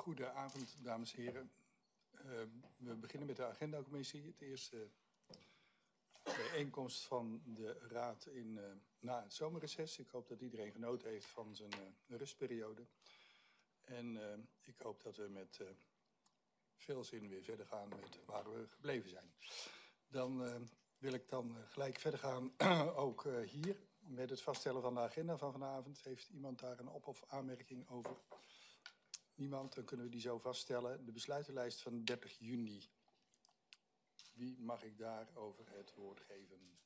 Goedenavond, dames en heren. We beginnen met de agendacommissie. Het eerste bijeenkomst van de Raad na het zomerreces. Ik hoop dat iedereen genoten heeft van zijn rustperiode. En ik hoop dat we met veel zin weer verder gaan met waar we gebleven zijn. Dan wil ik dan gelijk verder gaan, ook hier, met het vaststellen van de agenda van vanavond. Heeft iemand daar een op- of aanmerking over? Niemand, dan kunnen we die zo vaststellen. De besluitenlijst van 30 juni. Wie mag ik daarover het woord geven?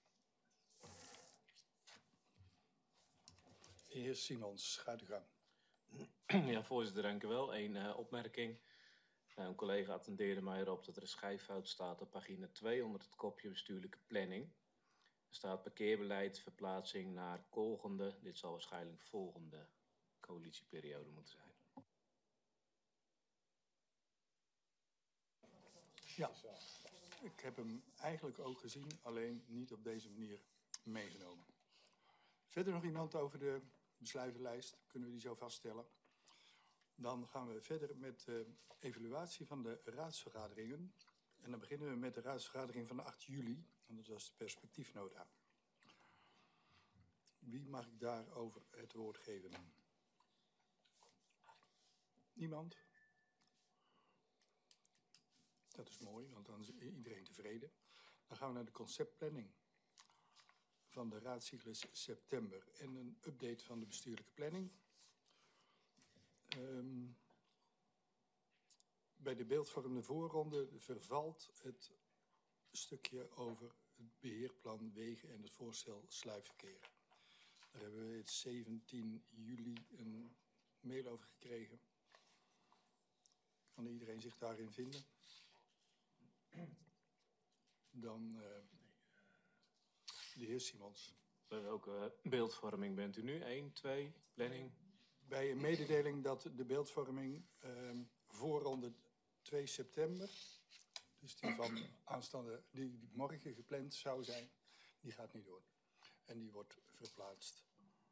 De heer Simons, gaat u gang. Ja, voorzitter, dank u wel. Eén opmerking. Een collega attendeerde mij erop dat er een schrijffout staat op pagina 2 onder het kopje bestuurlijke planning. Er staat parkeerbeleid, verplaatsing naar volgende. Dit zal waarschijnlijk volgende coalitieperiode moeten zijn. Ja, ik heb hem eigenlijk ook gezien, alleen niet op deze manier meegenomen. Verder nog iemand over de besluitenlijst? Kunnen we die zo vaststellen? Dan gaan we verder met de evaluatie van de raadsvergaderingen. En dan beginnen we met de raadsvergadering van 8 juli. En dat was de perspectiefnota. Wie mag ik daarover het woord geven? Niemand? Dat is mooi, want dan is iedereen tevreden. Dan gaan we naar de conceptplanning van de raadscyclus september en een update van de bestuurlijke planning. Bij de beeldvormende voorronde vervalt het stukje over het beheerplan wegen en het voorstel sluipverkeer. Daar hebben we het 17 juli een mail over gekregen. Kan iedereen zich daarin vinden? Dan de heer Simons. Bij welke beeldvorming bent u nu? 1, 2, planning? Bij een mededeling dat de beeldvorming voorronde 2 september, dus die van aanstaande, die morgen gepland zou zijn, die gaat niet door. En die wordt verplaatst.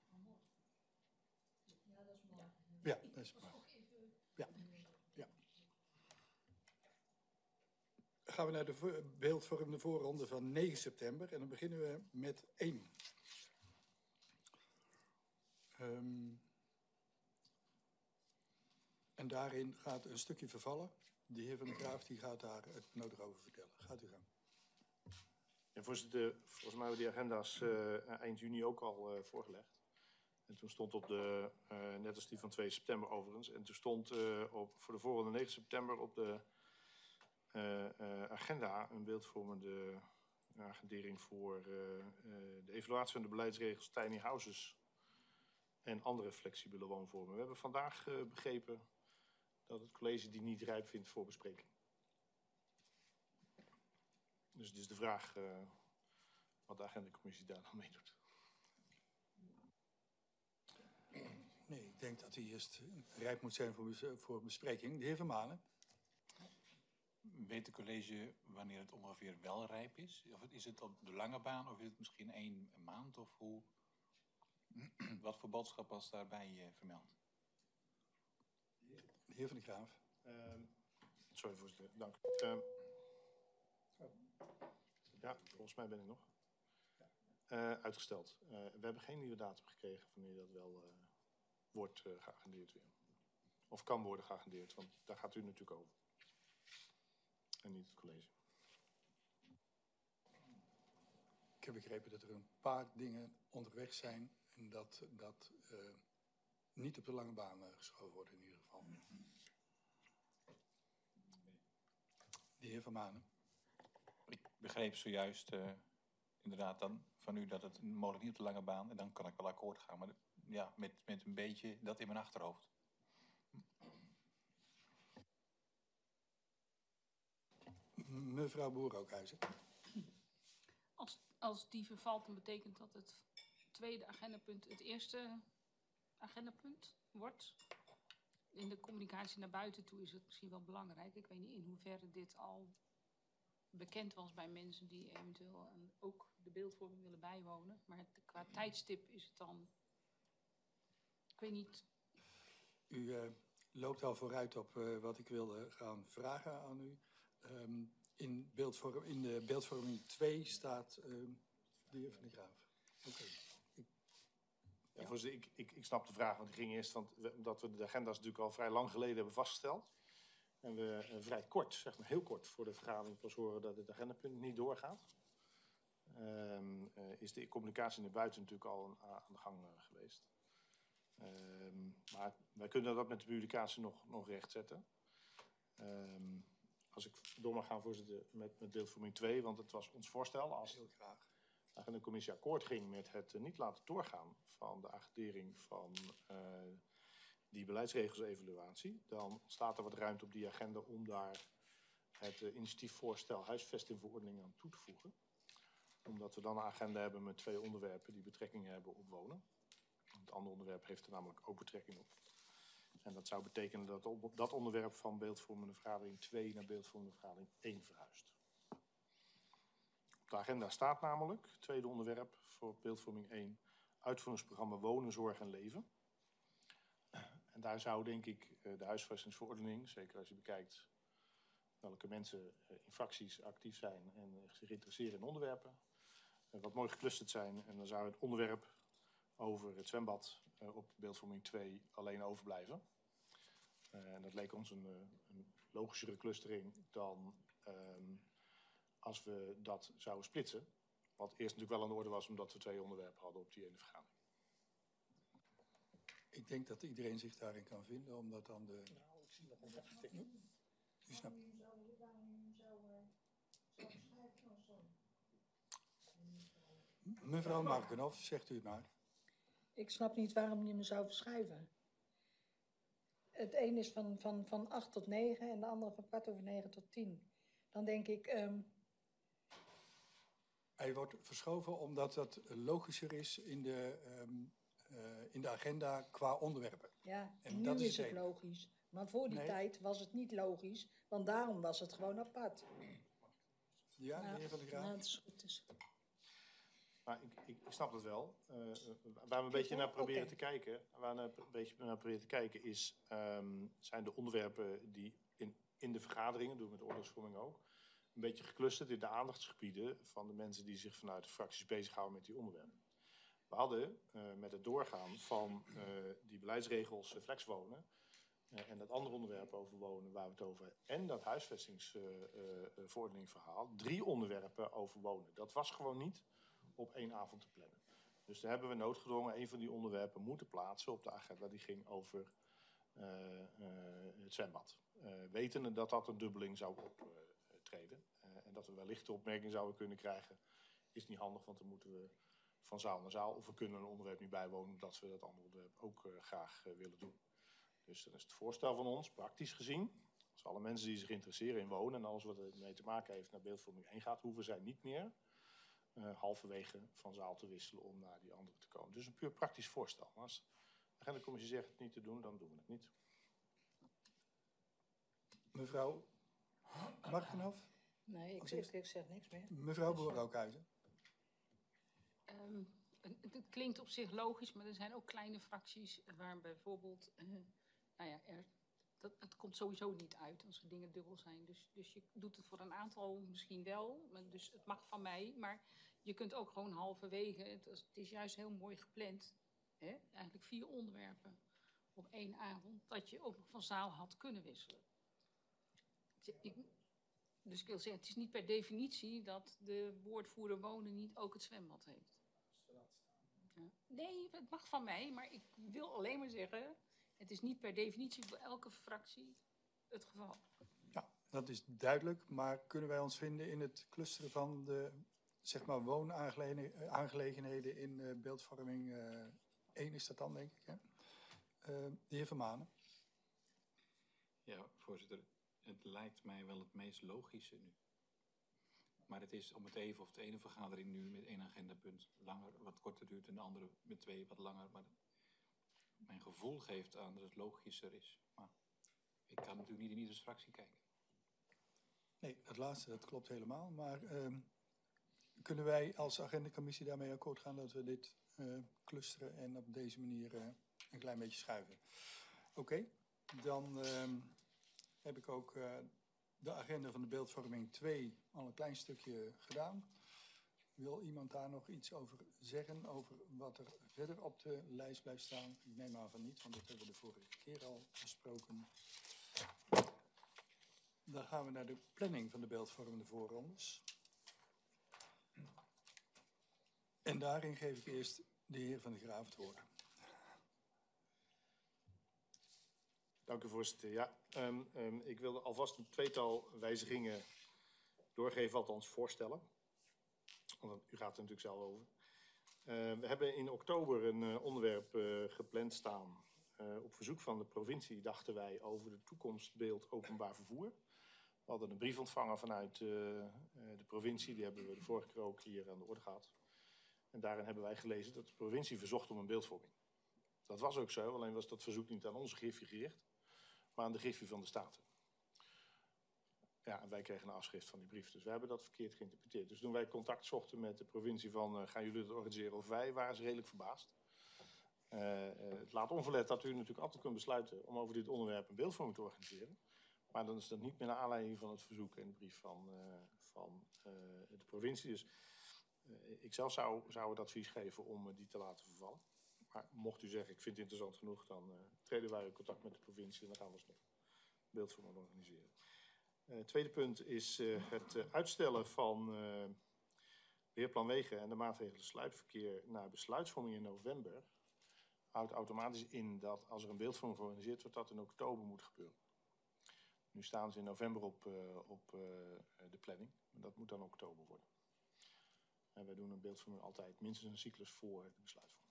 Ja, dat is morgen. Ja, ja. Dan gaan we naar de beeldvormende voorronde van 9 september en dan beginnen we met 1. En daarin gaat een stukje vervallen. De heer Van der Graaf die gaat daar het nodig over vertellen. Gaat u gang. Ja, voorzitter, volgens mij hebben we die agenda's eind juni ook al voorgelegd. En toen stond op de, net als die van 2 september overigens, en toen stond voor de voorronde 9 september op de agenda een beeldvormende agendering voor de evaluatie van de beleidsregels tiny houses en andere flexibele woonvormen. We hebben vandaag begrepen dat het college die niet rijp vindt voor bespreking. Dus het is de vraag wat de agendacommissie daar dan mee doet. Nee, ik denk dat hij eerst rijp moet zijn voor bespreking. De heer Vermanen. Weet het college wanneer het ongeveer wel rijp is? Of is het op de lange baan of is het misschien 1 maand of hoe? Wat voor boodschap was daarbij vermeld? De heer Van der Graaf. Sorry voorzitter, dank. Ja, volgens mij ben ik nog. Uitgesteld. We hebben geen nieuwe datum gekregen wanneer dat wel wordt geagendeerd weer. Of kan worden geagendeerd, want daar gaat u natuurlijk over. En niet het college. Ik heb begrepen dat er een paar dingen onderweg zijn en dat niet op de lange baan geschoven wordt in ieder geval. De heer Van Manen. Ik begreep zojuist inderdaad dan van u dat het mogelijk niet op de lange baan, en dan kan ik wel akkoord gaan, maar ja, met een beetje dat in mijn achterhoofd. Mevrouw Boer-Ookhuizen. Als die vervalt, dan betekent dat het tweede agendapunt het eerste agendapunt wordt. In de communicatie naar buiten toe is het misschien wel belangrijk. Ik weet niet in hoeverre dit al bekend was bij mensen die eventueel ook de beeldvorming willen bijwonen. Maar qua tijdstip is het dan, ik weet niet. U loopt al vooruit op wat ik wilde gaan vragen aan u. In de beeldvorming 2 staat de heer Van der Graaf. Oké. Ja, voorzitter, ik snap de vraag, want die ging eerst omdat we de agenda's natuurlijk al vrij lang geleden hebben vastgesteld. En we vrij kort, zeg maar heel kort, voor de vergadering pas horen dat het agendapunt niet doorgaat. Is de communicatie naar buiten natuurlijk al aan de gang geweest. Maar wij kunnen dat met de publicatie nog rechtzetten. Als ik door mag gaan, voorzitter, met beeldvorming 2, want het was ons voorstel als Heel graag. de commissie akkoord ging met het niet laten doorgaan van de agendering van die beleidsregelsevaluatie, dan ontstaat er wat ruimte op die agenda om daar het initiatiefvoorstel huisvestingverordening aan toe te voegen. Omdat we dan een agenda hebben met 2 onderwerpen die betrekking hebben op wonen. Het andere onderwerp heeft er namelijk ook betrekking op. En dat zou betekenen dat dat onderwerp van beeldvormende vergadering 2 naar beeldvormende vergadering 1 verhuist. Op de agenda staat namelijk, tweede onderwerp voor beeldvorming 1, uitvoeringsprogramma Wonen, Zorg en Leven. En daar zou denk ik de huisvestingsverordening, zeker als je bekijkt welke mensen in fracties actief zijn en zich interesseren in onderwerpen, wat mooi geclusterd zijn. En dan zou het onderwerp over het zwembad op beeldvorming 2 alleen overblijven. En dat leek ons een logischere clustering dan als we dat zouden splitsen. Wat eerst natuurlijk wel aan de orde was omdat we 2 onderwerpen hadden op die ene vergadering. Ik denk dat iedereen zich daarin kan vinden, omdat dan de... U snapt. Mevrouw Markenhoff, zegt u het maar. Ik snap niet waarom je me zou verschuiven. Het een is van 8 tot 9 en de andere van 8:15 tot 10. Dan denk ik... Hij wordt verschoven omdat dat logischer is in de agenda qua onderwerpen. Ja, En nu dat is het het enige. logisch. Maar voor die Nee. tijd was het niet logisch, want daarom was het gewoon apart. Ja, de heer Van der Graaf? Nou, het is goed. Maar ik snap het wel. Waar we een beetje naar proberen Oké. te kijken, is, zijn de onderwerpen die in de vergaderingen, doen we met de oorlogsvorming ook, een beetje geclusterd in de aandachtsgebieden van de mensen die zich vanuit de fracties bezighouden met die onderwerpen. We hadden met het doorgaan van die beleidsregels flexwonen en dat andere onderwerp over wonen waar we het over hebben, en dat huisvestingsverordeningverhaal, 3 onderwerpen over wonen. Dat was gewoon niet op 1 avond te plannen. Dus daar hebben we noodgedwongen een van die onderwerpen moeten plaatsen op de agenda. Die ging over het zwembad. Wetende dat dat een dubbeling zou optreden. En dat we wellicht de opmerking zouden kunnen krijgen, is niet handig, want dan moeten we van zaal naar zaal. Of we kunnen een onderwerp niet bijwonen, omdat we dat andere onderwerp ook graag willen doen. Dus dan is het voorstel van ons, praktisch gezien, als alle mensen die zich interesseren in wonen en alles wat ermee te maken heeft naar beeldvorming 1 gaat, hoeven zij niet meer halverwege van zaal te wisselen om naar die andere te komen. Dus een puur praktisch voorstel. Maar als de agendacommissie zegt het niet te doen, dan doen we het niet. Mevrouw Markenhoff? Nee, ik zeg niks meer. Mevrouw Boer-Rookhuizen? Het klinkt op zich logisch, maar er zijn ook kleine fracties waar bijvoorbeeld, het komt sowieso niet uit als er dingen dubbel zijn. Dus je doet het voor een aantal misschien wel, dus het mag van mij, maar je kunt ook gewoon halverwege, het is juist heel mooi gepland, hè? Eigenlijk 4 onderwerpen op 1 avond, dat je ook nog van zaal had kunnen wisselen. Dus ik wil zeggen, het is niet per definitie dat de woordvoerder wonen niet ook het zwembad heeft. Ja. Nee, het mag van mij, maar ik wil alleen maar zeggen, het is niet per definitie voor elke fractie het geval. Ja, dat is duidelijk, maar kunnen wij ons vinden in het clusteren van de woonaangelegenheden in beeldvorming 1 is dat dan, denk ik, hè? De heer Vermanen. Ja, voorzitter. Het lijkt mij wel het meest logische nu. Maar het is om het even of de ene vergadering nu met 1 agendapunt langer, wat korter duurt en de andere met 2 wat langer. Maar mijn gevoel geeft aan dat het logischer is. Maar ik kan natuurlijk niet in ieders fractie kijken. Nee, dat laatste, dat klopt helemaal. Maar kunnen wij als agendacommissie daarmee akkoord gaan dat we dit clusteren en op deze manier een klein beetje schuiven? Oké. Dan heb ik ook de agenda van de beeldvorming 2 al een klein stukje gedaan. Wil iemand daar nog iets over zeggen, over wat er verder op de lijst blijft staan? Ik neem aan van niet, want dat hebben we de vorige keer al besproken. Dan gaan we naar de planning van de beeldvormende voorrondes. En daarin geef ik eerst de heer Van der Graaf het woord. Dank u, voorzitter. Ja, ik wilde alvast een tweetal wijzigingen doorgeven, althans voorstellen. Want u gaat er natuurlijk zelf over. We hebben in oktober een onderwerp gepland staan. Op verzoek van de provincie dachten wij over de toekomstbeeld openbaar vervoer. We hadden een brief ontvangen vanuit de provincie. Die hebben we de vorige keer ook hier aan de orde gehad. En daarin hebben wij gelezen dat de provincie verzocht om een beeldvorming. Dat was ook zo, alleen was dat verzoek niet aan onze griffie gericht, maar aan de griffie van de Staten. Ja, en wij kregen een afschrift van die brief, dus we hebben dat verkeerd geïnterpreteerd. Dus toen wij contact zochten met de provincie van gaan jullie dat organiseren of wij, waren ze redelijk verbaasd. Het laat onverlet dat u natuurlijk altijd kunt besluiten om over dit onderwerp een beeldvorming te organiseren. Maar dan is dat niet meer naar aanleiding van het verzoek en de brief van de provincie. Dus ik zelf zou het advies geven om die te laten vervallen. Maar mocht u zeggen, ik vind het interessant genoeg, dan treden wij in contact met de provincie en dan gaan we alsnog beeldvorming organiseren. Tweede punt is het uitstellen van beheerplan wegen en de maatregelen sluipverkeer naar besluitvorming in november. Houdt automatisch in dat als er een beeldvorming georganiseerd wordt, dat in oktober moet gebeuren. Nu staan ze in november op de planning, maar dat moet dan oktober worden. En wij doen een beeldvorming altijd minstens een cyclus voor de besluitvorming.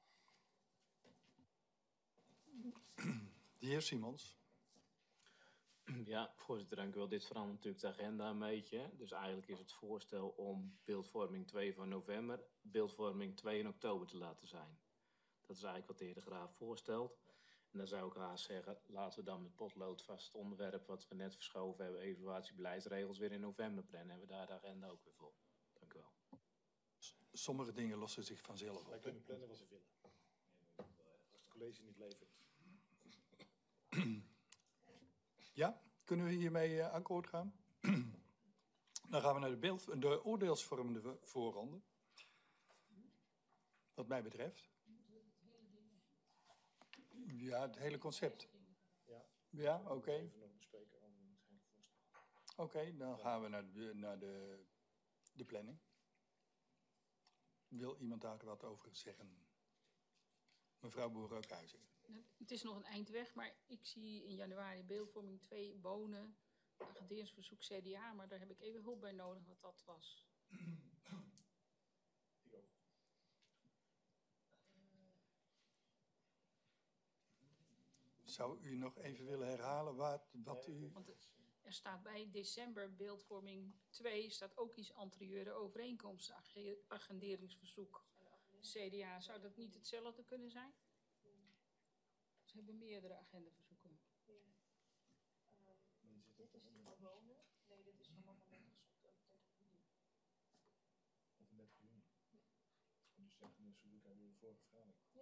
De heer Simons. Ja, voorzitter, dank u wel. Dit verandert natuurlijk de agenda een beetje. Dus eigenlijk is het voorstel om beeldvorming 2 van november, beeldvorming 2 in oktober te laten zijn. Dat is eigenlijk wat de heer De Graaf voorstelt. En dan zou ik haast zeggen, laten we dan met potlood vast het onderwerp wat we net verschoven hebben, evaluatie beleidsregels, weer in november plannen. Hebben we daar de agenda ook weer voor. Dank u wel. Sommige dingen lossen zich vanzelf op. Wij kunnen plannen wat we willen. Als het college niet levert. Ja, kunnen we hiermee akkoord gaan? Dan gaan we naar de oordeelsvormende voorronde. Wat mij betreft. Ja, het hele concept. Ja, oké. Even nog bespreken over het hele voorstel. Oké, dan gaan we naar de planning. Wil iemand daar wat over zeggen? Mevrouw Boer-Rookhuizen. Het is nog een eind weg, maar ik zie in januari beeldvorming 2 wonen, agenderingsverzoek CDA, maar daar heb ik even hulp bij nodig wat dat was. Zou u nog even willen herhalen wat u... Want er staat bij december beeldvorming 2 staat ook iets anterieure overeenkomst, agenderingsverzoek CDA. Zou dat niet hetzelfde kunnen zijn? Ze hebben meerdere agendaverzoeken. Dit is het voor wonen? Nee, dit is allemaal van 30 juni. Of 30 juni? Dus 30 juni hebben we de vorige vergadering. Ja.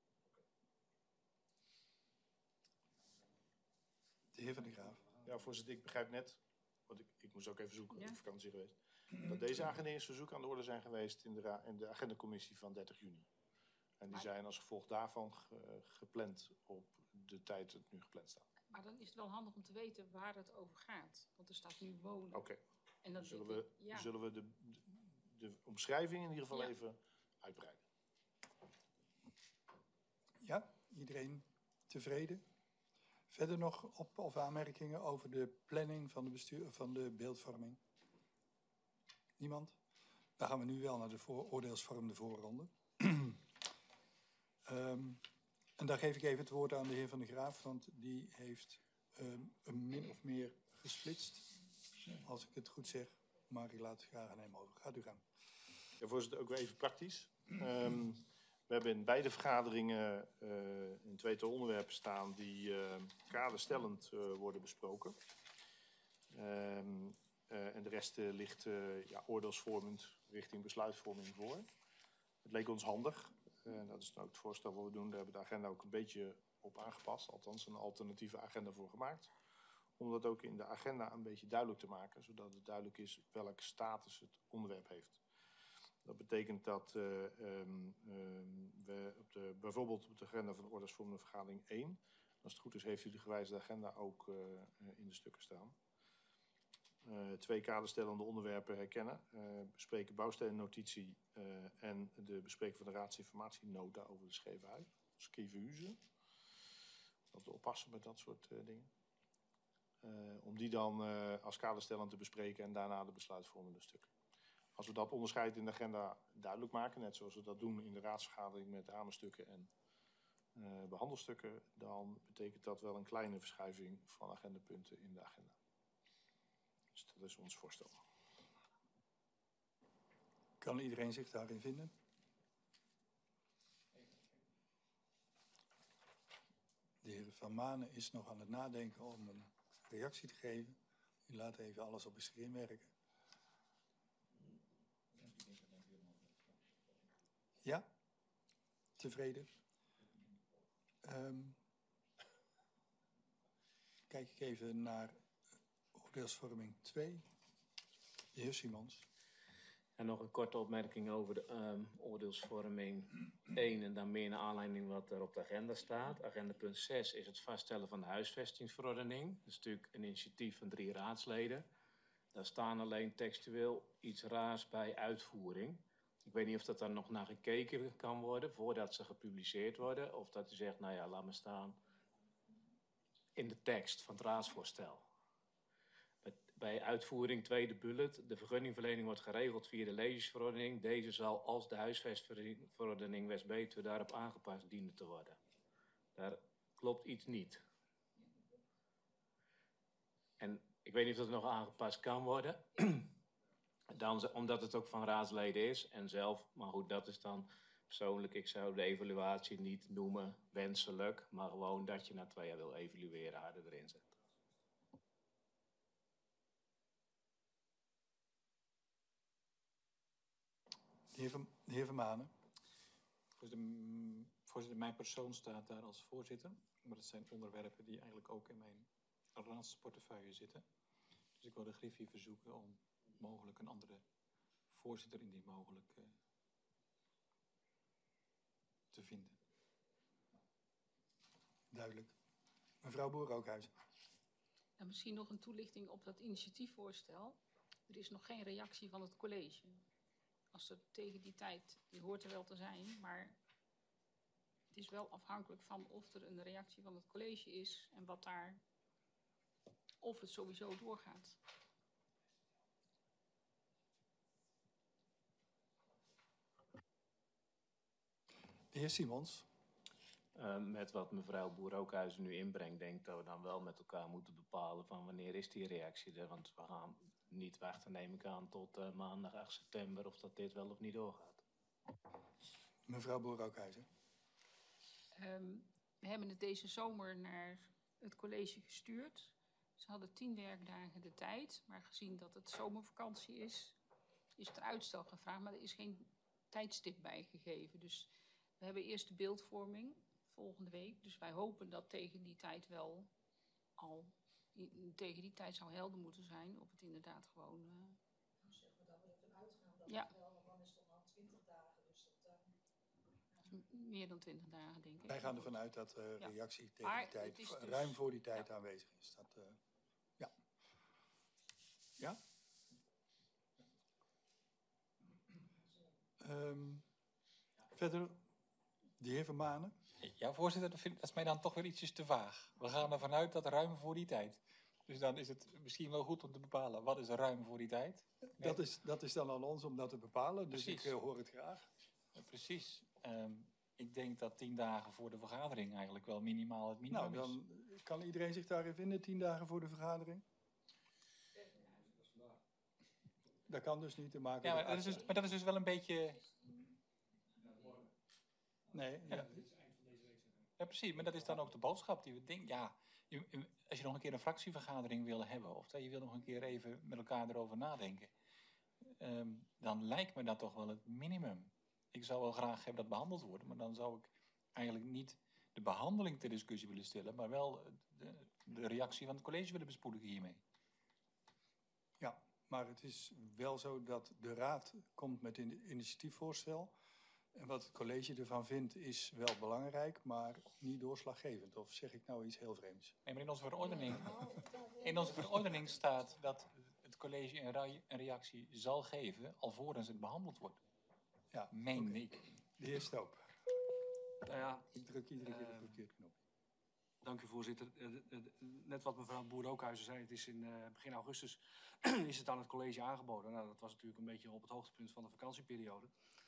De heer Van der Graaf. Ja, voorzitter, ik begrijp net, want ik moest ook even zoeken, Ja. op vakantie geweest, dat deze agenderingsverzoeken aan de orde zijn geweest in de agendacommissie van 30 juni. En die zijn als gevolg daarvan gepland op de tijd dat het nu gepland staat. Maar dan is het wel handig om te weten waar het over gaat. Want er staat nu wonen. Oké, En dan dan zullen we, ja. de omschrijving in ieder geval Ja. even uitbreiden. Ja, iedereen tevreden? Verder nog op- of aanmerkingen over de planning van de beeldvorming? Niemand? Dan gaan we nu wel naar de oordeelsvormende voorronde. En daar geef ik even het woord aan de heer Van der Graaf, want die heeft een min of meer gesplitst. Als ik het goed zeg, maar ik laat het graag aan hem over. Gaat u gaan. Ja, voorzitter, ook weer even praktisch. We hebben in beide vergaderingen een tweetal onderwerpen staan die kaderstellend worden besproken. En de rest ligt oordeelsvormend richting besluitvorming voor. Het leek ons handig. Dat is dan ook het voorstel wat we doen. Daar hebben we de agenda ook een beetje op aangepast, althans een alternatieve agenda voor gemaakt. Om dat ook in de agenda een beetje duidelijk te maken, zodat het duidelijk is welke status het onderwerp heeft. Dat betekent dat we bijvoorbeeld op de agenda van de ordesvormende vergadering 1, als het goed is heeft u de gewijzigde agenda ook in de stukken staan. 2 kaderstellende onderwerpen herkennen, bespreken bouwstellennotitie en de bespreking van de raadsinformatienota over de Scheephuis. Scheephuizen. Dat we oppassen met dat soort dingen. Om die dan als kaderstellend te bespreken en daarna de besluitvormende stukken. Als we dat onderscheid in de agenda duidelijk maken, net zoals we dat doen in de raadsvergadering met hamerstukken en behandelstukken, dan betekent dat wel een kleine verschuiving van agendapunten in de agenda. Dus dat is ons voorstel. Kan iedereen zich daarin vinden? De heer Van Manen is nog aan het nadenken om een reactie te geven. U laat even alles op een screen werken. Ja? Tevreden? Kijk ik even naar oordeelsvorming 2. De heer Simons. En nog een korte opmerking over de oordeelsvorming 1 en dan meer naar aanleiding wat er op de agenda staat. Agenda punt 6 is het vaststellen van de huisvestingsverordening. Dat is natuurlijk een initiatief van 3 raadsleden. Daar staan alleen textueel iets raars bij uitvoering. Ik weet niet of dat daar nog naar gekeken kan worden voordat ze gepubliceerd worden. Of dat u zegt, nou ja, laat maar staan in de tekst van het raadsvoorstel. Bij uitvoering tweede bullet, de vergunningverlening wordt geregeld via de legingsverordening. Deze zal als de huisvestverordening West-Betuwe daarop aangepast dienen te worden. Daar klopt iets niet. En ik weet niet of dat nog aangepast kan worden. Omdat het ook van raadsleden is en zelf, maar goed, dat is dan persoonlijk, ik zou de evaluatie niet noemen wenselijk, maar gewoon dat je na 2 jaar wil evalueren, harder erin zet. De heer Van Manen. Voorzitter, mijn persoon staat daar als voorzitter. Maar dat zijn onderwerpen die eigenlijk ook in mijn raadsportefeuille zitten. Dus ik wil de Griffie verzoeken om mogelijk een andere voorzitter indien mogelijk te vinden. Duidelijk. Mevrouw Boer-Rookhuizen. En misschien nog een toelichting op dat initiatiefvoorstel. Er is nog geen reactie van het college. Als er tegen die tijd, die hoort er wel te zijn, maar het is wel afhankelijk van of er een reactie van het college is en wat daar, of het sowieso doorgaat. De heer Simons. Met wat mevrouw Boer-Rookhuizen nu inbrengt, denk ik dat we dan wel met elkaar moeten bepalen van wanneer is die reactie er. Want we gaan niet wachten, neem ik aan, tot maandag 8 september of dat dit wel of niet doorgaat. Mevrouw Boer-Rookhuizen. We hebben het deze zomer naar het college gestuurd. Ze hadden 10 werkdagen de tijd, maar gezien dat het zomervakantie is er uitstel gevraagd, maar er is geen tijdstip bijgegeven. Dus we hebben eerst de beeldvorming volgende week. Dus wij hopen dat tegen die tijd wel al, tegen die tijd zou helder moeten zijn of het inderdaad gewoon... Nou zeggen we dat we ervan uitgaan dat ja. het wel, want dan is het al 20 dagen. Dus dat, meer dan 20 dagen, denk ik. Wij gaan ervan uit dat de reactie tegen maar die tijd, dus, ruim voor die tijd aanwezig is. Dat, ja. Ja? Verder, de heer Van Manen. Ja, voorzitter, dat is mij dan toch weer ietsjes te vaag. We gaan ervan uit dat ruim voor die tijd. Dus dan is het misschien wel goed om te bepalen, wat is ruim voor die tijd? Dat is dan aan ons om dat te bepalen, dus Precies. ik hoor het graag. Ja, precies. Ik denk dat 10 dagen voor de vergadering eigenlijk wel minimaal het minimum Nou, is. dan kan iedereen zich daarin vinden, 10 dagen voor de vergadering? Dat kan dus niet te maken Ja, met... maar dat is dus wel een beetje... Nee, ja. Ja, precies. Maar dat is dan ook de boodschap die we denken. Ja, als je nog een keer een fractievergadering wil hebben, of dat je wil nog een keer even met elkaar erover nadenken, dan lijkt me dat toch wel het minimum. Ik zou wel graag hebben dat behandeld wordt, maar dan zou ik eigenlijk niet de behandeling ter discussie willen stellen, maar wel de reactie van het college willen bespoedigen hiermee. Ja, maar het is wel zo dat de raad komt met een initiatiefvoorstel. En wat het college ervan vindt is wel belangrijk, maar niet doorslaggevend. Of zeg ik nou iets heel vreemds? Nee, maar in onze verordening staat dat het college een reactie zal geven alvorens het behandeld wordt. Ja, Meen oké. ik. De heer Stoop. Nou ja, Ik druk iedere keer de verkeerde knop. dank u voorzitter. Net wat mevrouw Boer-Ookhuizen zei, het is in begin augustus is het aan het college aangeboden. Nou, dat was natuurlijk een beetje op het hoogtepunt van de vakantieperiode.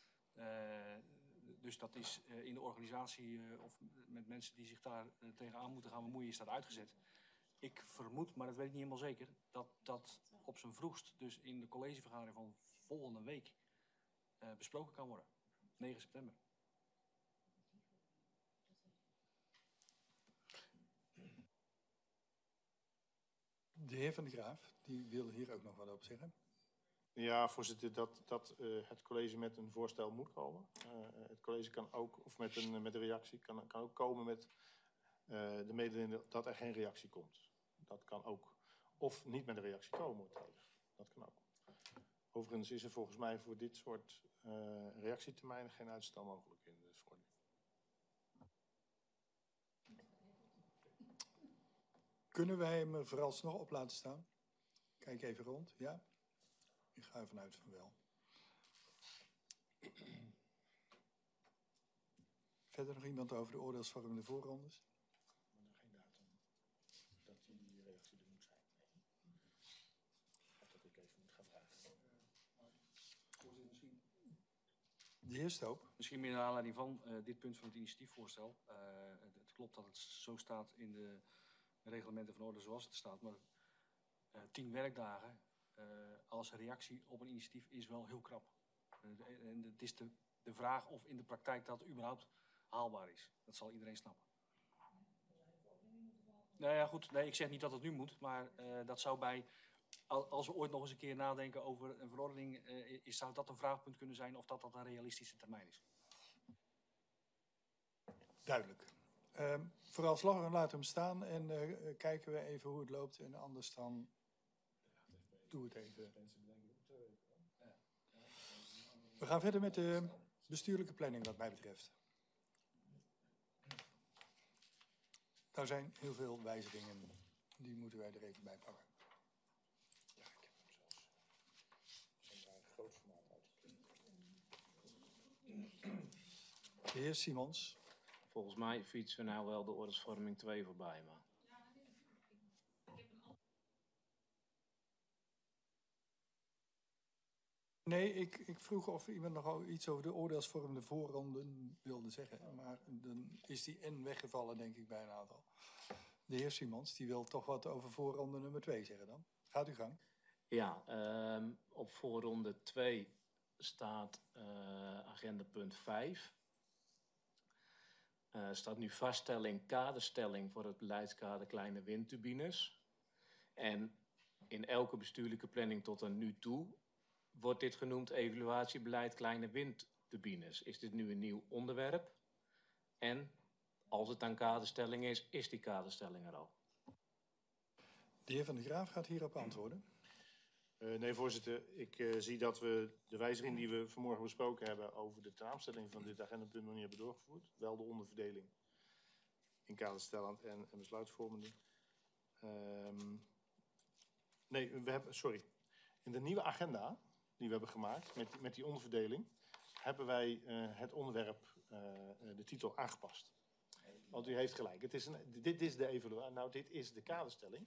Dus dat is in de organisatie of met mensen die zich daar tegenaan moeten gaan bemoeien, is dat uitgezet. Ik vermoed, maar dat weet ik niet helemaal zeker, dat dat op zijn vroegst dus in de collegevergadering van volgende week besproken kan worden. 9 september. De heer Van der Graaf, die wil hier ook nog wat op zeggen. Ja, voorzitter, dat het college met een voorstel moet komen. Het college kan ook, of met een reactie, kan ook komen met de mededeling dat er geen reactie komt. Dat kan ook. Of niet met een reactie komen. Dat kan ook. Overigens is er volgens mij voor dit soort reactietermijnen geen uitstel mogelijk in de verordening. Kunnen wij hem er vooralsnog op laten staan? Kijk even rond, ja? Ik ga ervan uit van wel. Verder nog iemand over de oordeelsvormende voorrondes? Geen datum dat die reactie er moet zijn. Of dat ik even moet gaan vragen. De heer Stoop. Misschien meer naar aanleiding van dit punt van het initiatiefvoorstel. Het klopt dat het zo staat in de reglementen van orde zoals het staat, maar 10 werkdagen als reactie op een initiatief is wel heel krap. En het is de vraag of in de praktijk dat überhaupt haalbaar is. Dat zal iedereen snappen. Nou ja, goed. Nee, ik zeg niet dat het nu moet, maar dat zou bij, als we ooit nog eens een keer nadenken over een verordening, zou dat een vraagpunt kunnen zijn of dat een realistische termijn is. Duidelijk. Vooralsnog laten we hem staan en kijken we even hoe het loopt. En anders dan doe het even. We gaan verder met de bestuurlijke planning wat mij betreft. Daar zijn heel veel wijzigingen. Die moeten wij er even bij pakken. Ja, ik heb hem zelfs in een groot formaat uitgeprint. De heer Simons. Volgens mij fietsen we nou wel de ordesvorming 2 voorbij, maar... Nee, ik vroeg of iemand nog iets over de oordeelsvormende voorronden wilde zeggen. Maar dan is die N weggevallen, denk ik, bij een aantal. De heer Simons, die wil toch wat over voorronde nummer 2 zeggen dan. Gaat u gang. Ja, op voorronde 2 staat agenda punt 5. Staat nu vaststelling, kaderstelling voor het beleidskader kleine windturbines. En in elke bestuurlijke planning tot aan nu toe wordt dit genoemd evaluatiebeleid kleine windturbines. Is dit nu een nieuw onderwerp? En als het aan kaderstelling is die kaderstelling er al? De heer Van der Graaf gaat hierop antwoorden. Nee, voorzitter. Ik zie dat we de wijziging die we vanmorgen besproken hebben over de tenaanstelling van dit agendapunt nog niet hebben doorgevoerd. Wel de onderverdeling in kaderstellend en besluitvormende. In de nieuwe agenda die we hebben gemaakt met die onderverdeling hebben wij het onderwerp, de titel aangepast. Want u heeft gelijk. Dit is de evaluatie. Nou, dit is de kaderstelling.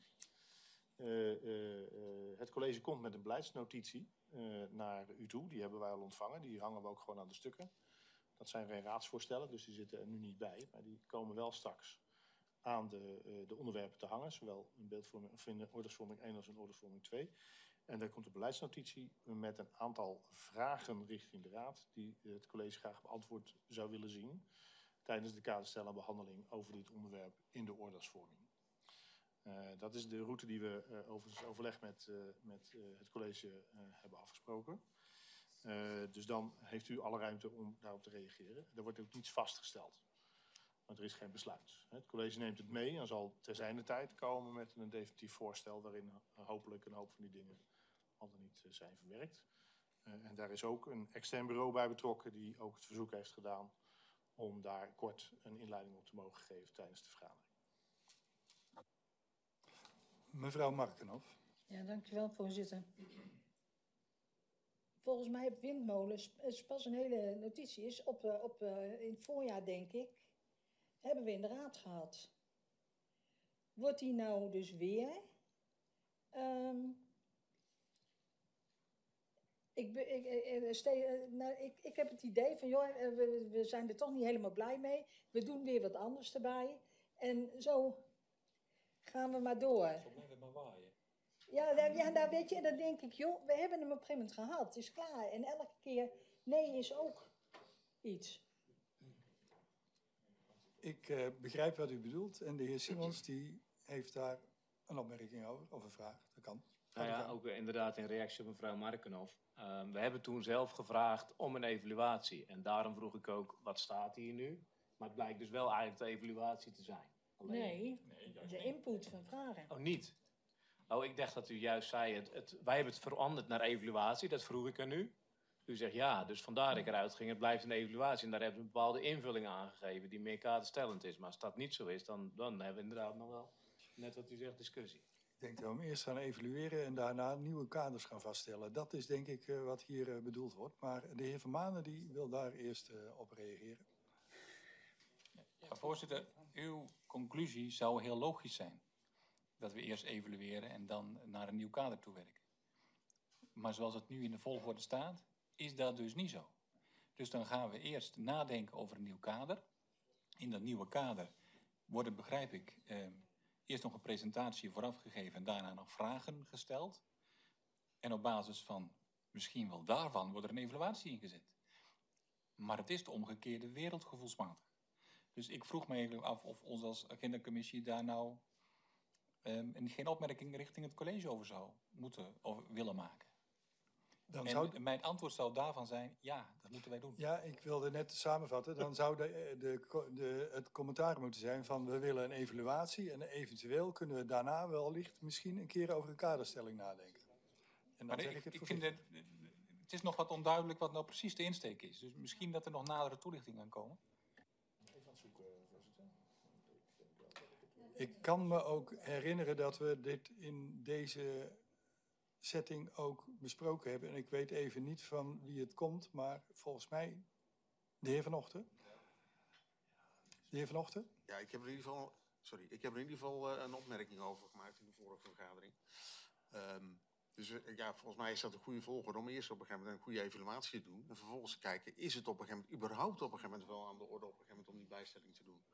Het college komt met een beleidsnotitie naar u toe. Die hebben wij al ontvangen. Die hangen we ook gewoon aan de stukken. Dat zijn geen raadsvoorstellen, dus die zitten er nu niet bij. Maar die komen wel straks aan de onderwerpen te hangen. Zowel in beeldvorming of in de ordesvorming 1 als in ordesvorming 2. En daar komt een beleidsnotitie met een aantal vragen richting de raad. Die het college graag beantwoord zou willen zien tijdens de kaderstellende behandeling over dit onderwerp in de ordesvorming. Dat is de route die we overigens overleg met het college hebben afgesproken. Dus dan heeft u alle ruimte om daarop te reageren. Er wordt ook niets vastgesteld. Maar er is geen besluit. Het college neemt het mee en zal ter zijner tijd komen met een definitief voorstel waarin hopelijk een hoop van die dingen al dan niet zijn verwerkt. En daar is ook een extern bureau bij betrokken die ook het verzoek heeft gedaan om daar kort een inleiding op te mogen geven tijdens de vergadering. Mevrouw Markenhoff. Ja, dankjewel, voorzitter. Volgens mij op windmolens is pas een hele notitie. Is in het voorjaar, denk ik, hebben we in de raad gehad. Wordt die nou dus weer? Ik heb het idee van, joh, we zijn er toch niet helemaal blij mee. We doen weer wat anders erbij. En zo gaan we maar door. Zo blijft het maar waaien. Ja, weet je, dan denk ik, joh, we hebben hem op een gegeven moment gehad. Het is klaar. En elke keer nee is ook iets. Ik begrijp wat u bedoelt. En de heer Simons die heeft daar een opmerking over, of een vraag. Dat kan. Nou ja, ook inderdaad in reactie op mevrouw Markenhoff. We hebben toen zelf gevraagd om een evaluatie. En daarom vroeg ik ook, wat staat hier nu? Maar het blijkt dus wel eigenlijk de evaluatie te zijn. Alleen... Nee, de input van vragen. Oh, niet? Oh, ik dacht dat u juist zei, wij hebben het veranderd naar evaluatie. Dat vroeg ik aan u. U zegt ja, dus vandaar dat ik eruit ging. Het blijft een evaluatie. En daar hebben we een bepaalde invulling aangegeven die meer kaderstellend is. Maar als dat niet zo is, dan hebben we inderdaad nog wel, net wat u zegt, discussie. Ik denk dat we hem eerst gaan evalueren en daarna nieuwe kaders gaan vaststellen. Dat is denk ik wat hier bedoeld wordt. Maar de heer Vermanen die wil daar eerst op reageren. Ja, voorzitter, uw conclusie zou heel logisch zijn. Dat we eerst evalueren en dan naar een nieuw kader toe werken. Maar zoals het nu in de volgorde staat, is dat dus niet zo. Dus dan gaan we eerst nadenken over een nieuw kader. In dat nieuwe kader worden, begrijp ik, eerst nog een presentatie vooraf gegeven en daarna nog vragen gesteld. En op basis van misschien wel daarvan wordt er een evaluatie ingezet. Maar het is de omgekeerde wereld gevoelsmatig. Dus ik vroeg me even af of ons als agendacommissie daar nou geen opmerking richting het college over zou moeten of willen maken. Mijn antwoord zou daarvan zijn, ja, dat moeten wij doen. Ja, ik wilde net samenvatten. Dan zou het commentaar moeten zijn van we willen een evaluatie. En eventueel kunnen we daarna wellicht misschien een keer over een kaderstelling nadenken. En dan maar zeg ik vind het is nog wat onduidelijk wat nou precies de insteek is. Dus misschien dat er nog nadere toelichting aan komen. Ik kan me ook herinneren dat we dit in deze setting ook besproken hebben. En ik weet even niet van wie het komt, maar volgens mij de heer Van Ochten. De heer Van Ochten? Ja, ik heb er in ieder geval een opmerking over gemaakt in de vorige vergadering. Volgens mij is dat een goede volgorde om eerst op een gegeven moment een goede evaluatie te doen. En vervolgens te kijken, is het op een gegeven moment überhaupt op een gegeven moment wel aan de orde op een gegeven moment om die bijstelling te doen.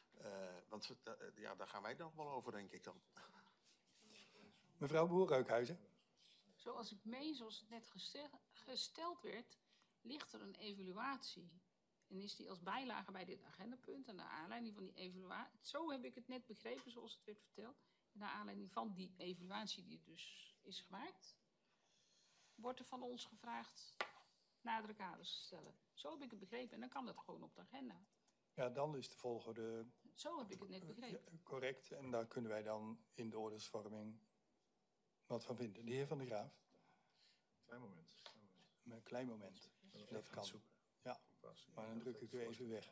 Daar gaan wij dan wel over, denk ik dan. Mevrouw Boer-Reukhuizen. Zoals ik meen, zoals het net gesteld werd, ligt er een evaluatie. En is die als bijlage bij dit agendapunt en naar aanleiding van die evaluatie. Zo heb ik het net begrepen, zoals het werd verteld. En naar aanleiding van die evaluatie die dus is gemaakt, wordt er van ons gevraagd nadere kaders te stellen. Zo heb ik het begrepen en dan kan dat gewoon op de agenda. Ja, dan is de volgorde... Zo heb ik het net begrepen. Correct, en daar kunnen wij dan in de ordensvorming wat van vinden. De heer Van der Graaf. Klein moment. Een klein moment. Dat kan. Ja, maar dan druk ik u even weg.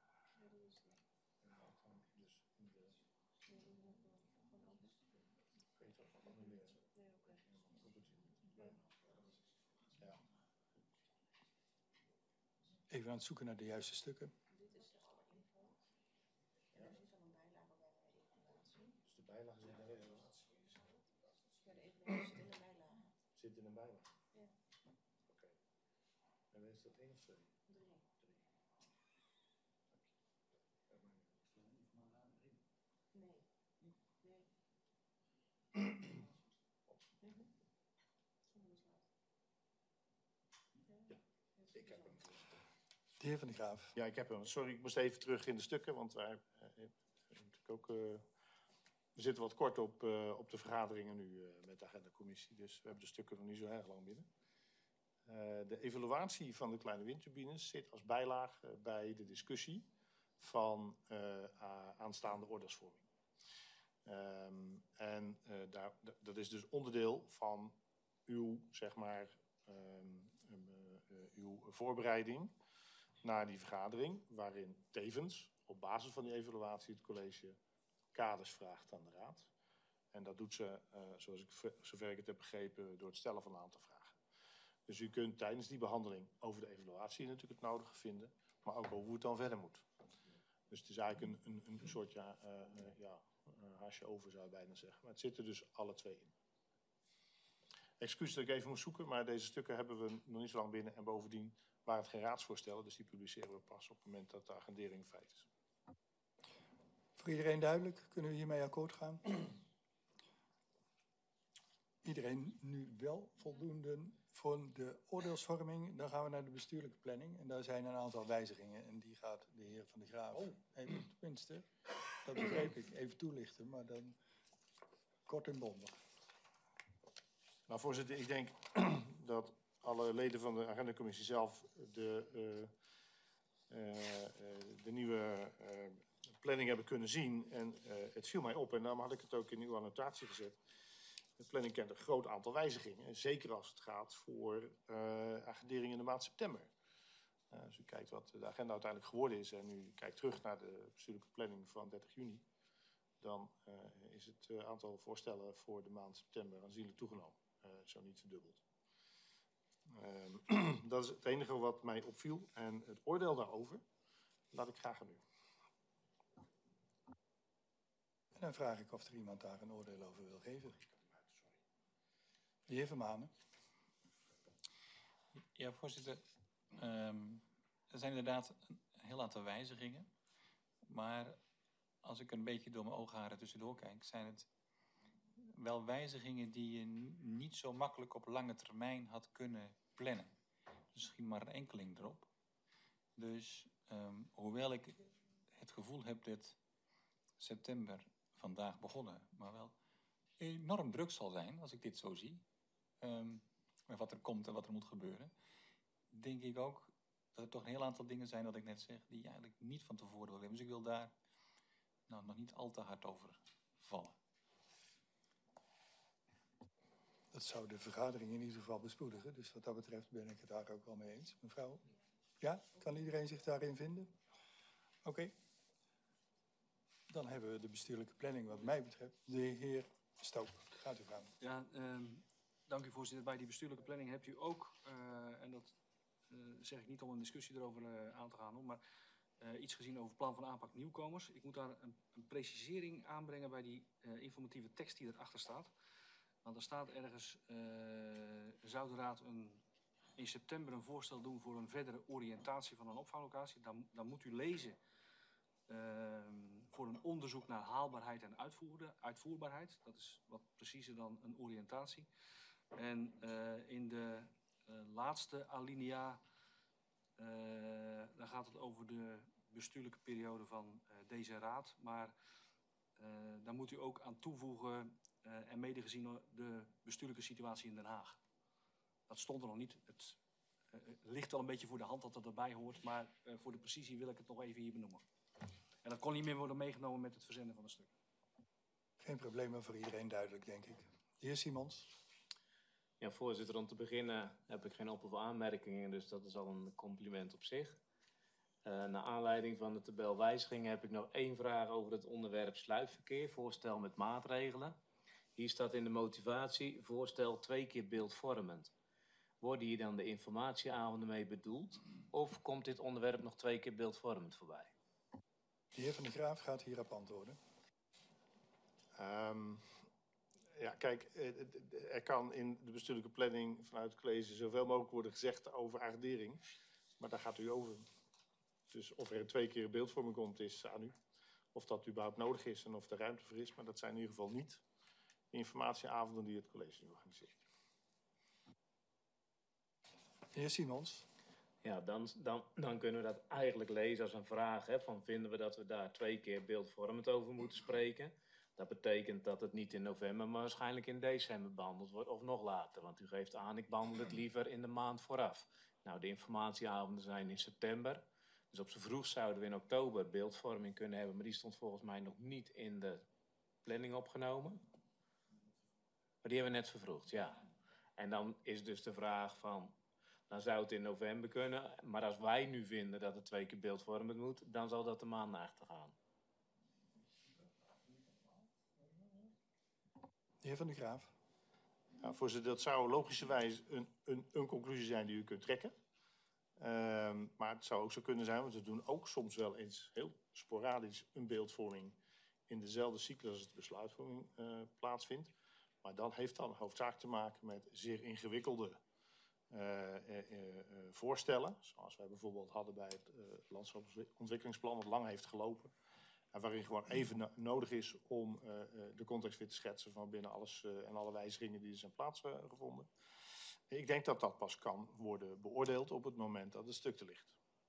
Even aan het zoeken naar de juiste stukken. Zit in een bijlage? Ja. Oké. En is dat 1 of 2? 3. Ik heb hem. De heer Van der Graaf. Ja, ik heb hem. Sorry, ik moest even terug in de stukken, want wij natuurlijk ook... We zitten wat kort op de vergaderingen nu met de agendacommissie, dus we hebben de stukken nog niet zo erg lang binnen. De evaluatie van de kleine windturbines zit als bijlage bij de discussie van aanstaande oordeelsvorming. Dat is dus onderdeel van uw, zeg maar, uw voorbereiding naar die vergadering, waarin tevens op basis van die evaluatie het college kaders vraagt aan de raad. En dat doet ze, zover ik het heb begrepen, door het stellen van een aantal vragen. Dus u kunt tijdens die behandeling over de evaluatie natuurlijk het nodige vinden, maar ook over hoe het dan verder moet. Dus het is eigenlijk een soort haasje over, zou je bijna zeggen. Maar het zit er dus alle twee in. Excuus dat ik even moest zoeken, maar deze stukken hebben we nog niet zo lang binnen. En bovendien waren het geen raadsvoorstellen, dus die publiceren we pas op het moment dat de agendering feit is. Voor iedereen duidelijk? Kunnen we hiermee akkoord gaan? Iedereen nu wel voldoende voor de oordeelsvorming? Dan gaan we naar de bestuurlijke planning. En daar zijn een aantal wijzigingen. En die gaat de heer Van der Graaf, tenminste, dat begreep ik, even toelichten. Maar dan kort en bondig. Nou, voorzitter, ik denk dat alle leden van de agendacommissie zelf de nieuwe planning hebben kunnen zien. En het viel mij op, en daarom had ik het ook in uw annotatie gezet. De planning kent een groot aantal wijzigingen. Zeker als het gaat voor agendering in de maand september. Als u kijkt wat de agenda uiteindelijk geworden is en u kijkt terug naar de bestuurlijke planning van 30 juni... dan is het aantal voorstellen voor de maand september aanzienlijk toegenomen. Zo niet verdubbeld. Dat is het enige wat mij opviel. En het oordeel daarover laat ik graag aan u. En dan vraag ik of er iemand daar een oordeel over wil geven. De heer Vermanen. Ja, voorzitter. Er zijn inderdaad een heel aantal wijzigingen. Maar als ik een beetje door mijn oogharen tussendoor kijk, zijn het wel wijzigingen die je niet zo makkelijk op lange termijn had kunnen plannen. Misschien maar een enkeling erop. Dus hoewel ik het gevoel heb dat september vandaag begonnen, maar wel enorm druk zal zijn als ik dit zo zie. Met wat er komt en wat er moet gebeuren. Denk ik ook dat er toch een heel aantal dingen zijn, wat ik net zeg, die je eigenlijk niet van tevoren wil hebben. Dus ik wil daar nog niet al te hard over vallen. Dat zou de vergadering in ieder geval bespoedigen. Dus wat dat betreft ben ik het daar ook wel mee eens. Mevrouw? Ja? Kan iedereen zich daarin vinden? Oké. Dan hebben we de bestuurlijke planning wat mij betreft. De heer Stoop, gaat u gaan. Ja, dank u voorzitter. Bij die bestuurlijke planning hebt u ook, en dat zeg ik niet om een discussie erover aan te gaan, maar iets gezien over het plan van aanpak nieuwkomers. Ik moet daar een precisering aanbrengen bij die informatieve tekst die erachter staat. Want er staat ergens, zou de Raad in september een voorstel doen voor een verdere oriëntatie van een opvanglocatie. Dan moet u lezen voor een onderzoek naar haalbaarheid en uitvoerbaarheid. Dat is wat preciezer dan een oriëntatie. En in de laatste alinea, dan gaat het over de bestuurlijke periode van deze Raad. Maar daar moet u ook aan toevoegen, en mede gezien de bestuurlijke situatie in Den Haag. Dat stond er nog niet. Het ligt wel een beetje voor de hand dat dat erbij hoort, maar voor de precisie wil ik het nog even hier benoemen. En dat kon niet meer worden meegenomen met het verzenden van de stukken. Geen probleem, maar voor iedereen duidelijk, denk ik. De heer Simons. Ja, voorzitter, om te beginnen heb ik geen op- of aanmerkingen, dus dat is al een compliment op zich. Naar aanleiding van de tabel wijzigingen heb ik nog 1 vraag over het onderwerp sluipverkeer, voorstel met maatregelen. Hier staat in de motivatie, voorstel 2 keer beeldvormend. Worden hier dan de informatieavonden mee bedoeld, of komt dit onderwerp nog 2 keer beeldvormend voorbij? De heer Van der Graaf gaat hierop antwoorden. Ja, kijk, er kan in de bestuurlijke planning vanuit het college zoveel mogelijk worden gezegd over agendering, maar daar gaat u over. Dus of er 2 keer beeldvorming komt, is aan u. Of dat überhaupt nodig is en of er ruimte voor is, maar dat zijn in ieder geval niet de informatieavonden die het college organiseert. De heer Simons. Ja, dan kunnen we dat eigenlijk lezen als een vraag. Hè, van vinden we dat we daar 2 keer beeldvormend over moeten spreken? Dat betekent dat het niet in november, maar waarschijnlijk in december behandeld wordt of nog later. Want u geeft aan, ik behandel het liever in de maand vooraf. Nou, de informatieavonden zijn in september. Dus op z'n vroeg zouden we in oktober beeldvorming kunnen hebben, maar die stond volgens mij nog niet in de planning opgenomen. Maar die hebben we net vervroegd, ja. En dan is dus de vraag van, dan zou het in november kunnen, maar als wij nu vinden dat het 2 keer beeldvormend moet, dan zal dat de maand naar achter gaan. De heer Van der Graaf. Ja, voorzitter, dat zou logischerwijs een conclusie zijn die u kunt trekken. Maar het zou ook zo kunnen zijn, want we doen ook soms wel eens heel sporadisch een beeldvorming in dezelfde cyclus als de besluitvorming plaatsvindt. Maar dat heeft dan hoofdzakelijk te maken met zeer ingewikkelde voorstellen. Zoals wij bijvoorbeeld hadden bij het landschapsontwikkelingsplan, wat lang heeft gelopen. En waarin gewoon even nodig is om de context weer te schetsen van binnen alles en alle wijzigingen die er zijn plaatsgevonden. Ik denk dat dat pas kan worden beoordeeld op het moment dat het stuk te ligt.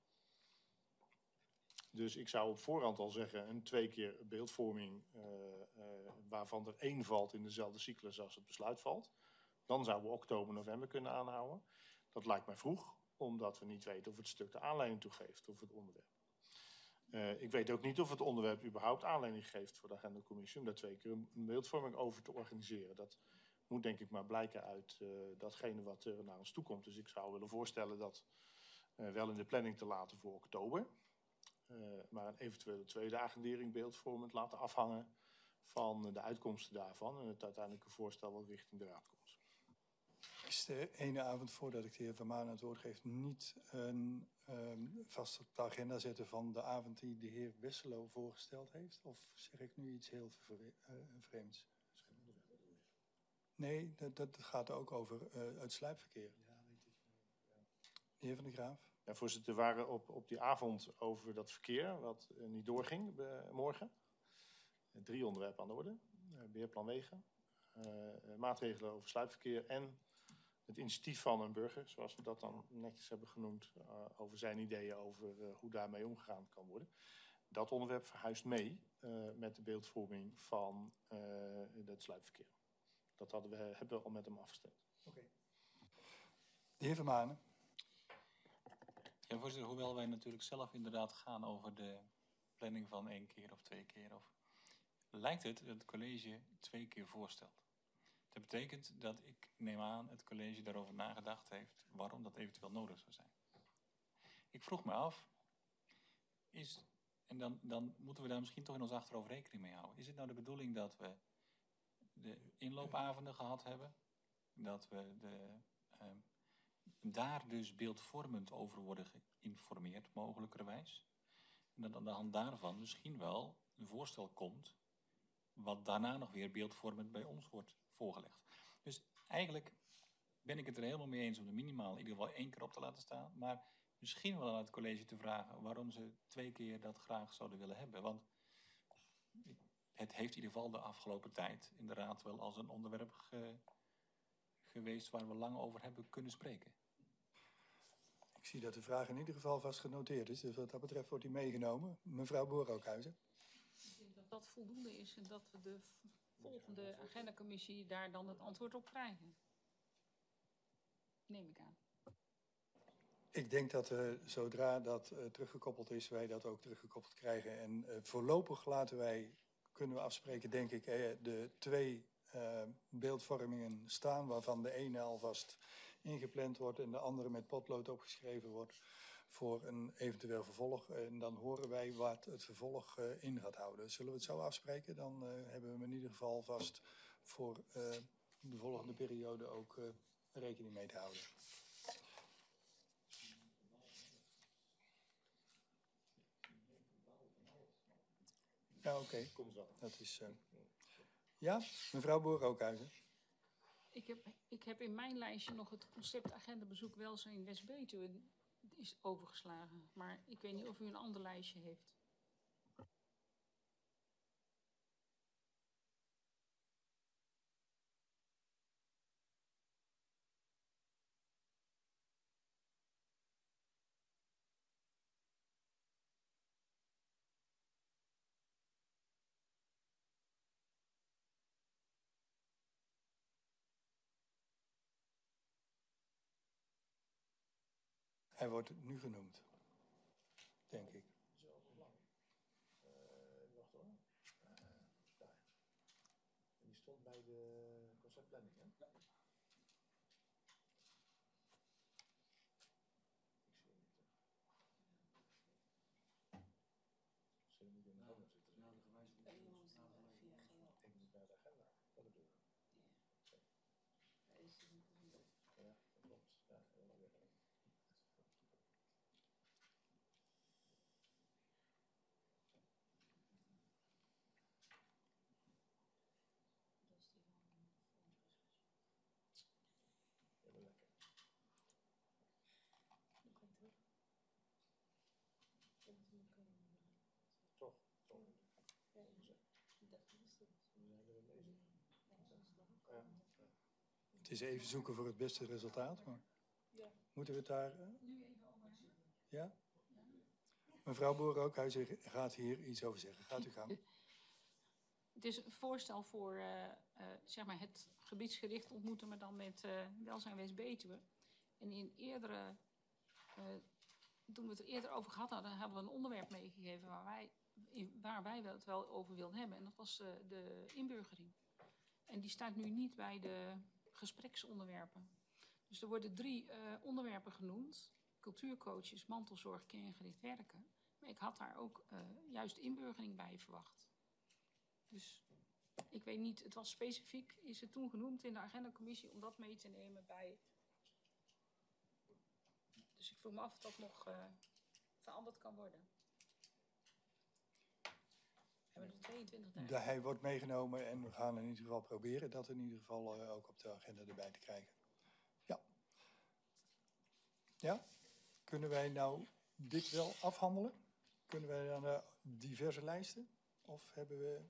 Dus ik zou op voorhand al zeggen, een 2 keer beeldvorming waarvan er 1 valt in dezelfde cyclus als het besluit valt. Dan zouden we oktober, november kunnen aanhouden. Dat lijkt mij vroeg, omdat we niet weten of het stuk de aanleiding toegeeft of het onderwerp. Ik weet ook niet of het onderwerp überhaupt aanleiding geeft voor de agendacommissie om daar 2 keer een beeldvorming over te organiseren. Dat moet denk ik maar blijken uit datgene wat er naar ons toe komt. Dus ik zou willen voorstellen dat wel in de planning te laten voor oktober. Maar een eventuele tweede agendering beeldvormend laten afhangen van de uitkomsten daarvan en het uiteindelijke voorstel wat richting de raad komt. Is de ene avond voordat ik de heer Van Maan het woord geef niet vast op de agenda zetten van de avond die de heer Wesselo voorgesteld heeft? Of zeg ik nu iets heel vreemds? Nee, dat gaat ook over het sluipverkeer. De heer Van der Graaf. Ja, voorzitter, we waren op die avond over dat verkeer wat niet doorging morgen. 3 onderwerpen aan de orde. Beheerplan wegen, maatregelen over sluipverkeer en het initiatief van een burger, zoals we dat dan netjes hebben genoemd, over zijn ideeën over hoe daarmee omgegaan kan worden. Dat onderwerp verhuist mee met de beeldvorming van het sluipverkeer. Dat hebben we al met hem afgestemd. Okay. De heer Vermanen. Ja, voorzitter, hoewel wij natuurlijk zelf inderdaad gaan over de planning van 1 keer of 2 keer, of lijkt het dat het college 2 keer voorstelt. Dat betekent dat ik neem aan het college daarover nagedacht heeft waarom dat eventueel nodig zou zijn. Ik vroeg me af, en dan moeten we daar misschien toch in ons achterhoofd rekening mee houden. Is het nou de bedoeling dat we de inloopavonden gehad hebben, dat we daar dus beeldvormend over worden geïnformeerd, mogelijkerwijs. En dat aan de hand daarvan misschien wel een voorstel komt, wat daarna nog weer beeldvormend bij ons wordt voorgelegd. Dus eigenlijk ben ik het er helemaal mee eens om er minimaal in ieder geval 1 keer op te laten staan, maar misschien wel aan het college te vragen waarom ze 2 keer dat graag zouden willen hebben. Want het heeft in ieder geval de afgelopen tijd in de raad wel als een onderwerp geweest waar we lang over hebben kunnen spreken. Ik zie dat de vraag in ieder geval vast genoteerd is, dus wat dat betreft wordt die meegenomen. Mevrouw Boer-Ookhuizen. Ik denk dat dat voldoende is en dat we de volgende agendacommissie daar dan het antwoord op krijgen. Neem ik aan. Ik denk dat zodra dat teruggekoppeld is, wij dat ook teruggekoppeld krijgen. En voorlopig kunnen we afspreken, denk ik, de 2 beeldvormingen staan, waarvan de ene alvast ingepland wordt en de andere met potlood opgeschreven wordt voor een eventueel vervolg. En dan horen wij wat het vervolg in gaat houden. Zullen we het zo afspreken? Dan hebben we hem in ieder geval vast voor de volgende periode ook rekening mee te houden. Ja, oké. Dat is... Ja, mevrouw Boer-Ookhuizen. Ik heb in mijn lijstje nog het concept agendabezoek welzijn West-Betuwe is overgeslagen. Maar ik weet niet of u een ander lijstje heeft. Hij wordt nu genoemd. denk ik. Wacht hoor. Daar. En die stond bij de conceptplanning, hè? Ja. Ik zie hem niet. Ik zie hem niet in de handen zitten. Na de gewijzigde Ik moet naar de agenda. Dat bedoel ik. Ja, dat klopt. Ja, helemaal weg. Helemaal lekker. Toch. Het is even zoeken voor het beste resultaat. Maar moeten we het daar... Nu even over hebben. Ja? Mevrouw Boer-Rookhuizen gaat hier iets over zeggen. Gaat u gang. Het is een voorstel voor zeg maar het gebiedsgericht ontmoeten, maar dan met Welzijn West-Betuwe. En in eerdere, toen we het er eerder over gehad hadden, hebben we een onderwerp meegegeven waar wij het wel over wilden hebben. En dat was de inburgering. En die staat nu niet bij de gespreksonderwerpen. Dus er worden 3 onderwerpen genoemd. Cultuurcoaches, mantelzorg, kerngericht werken. Maar ik had daar ook juist inburgering bij verwacht. Dus ik weet niet, het was specifiek, is het toen genoemd in de agendacommissie om dat mee te nemen bij... Dus ik vroeg me af of dat nog veranderd kan worden. We hebben nog 22 dagen. Hij wordt meegenomen en we gaan in ieder geval proberen dat in ieder geval ook op de agenda erbij te krijgen. Ja. Ja? Kunnen wij nou dit wel afhandelen? Kunnen wij dan diverse lijsten? Of hebben we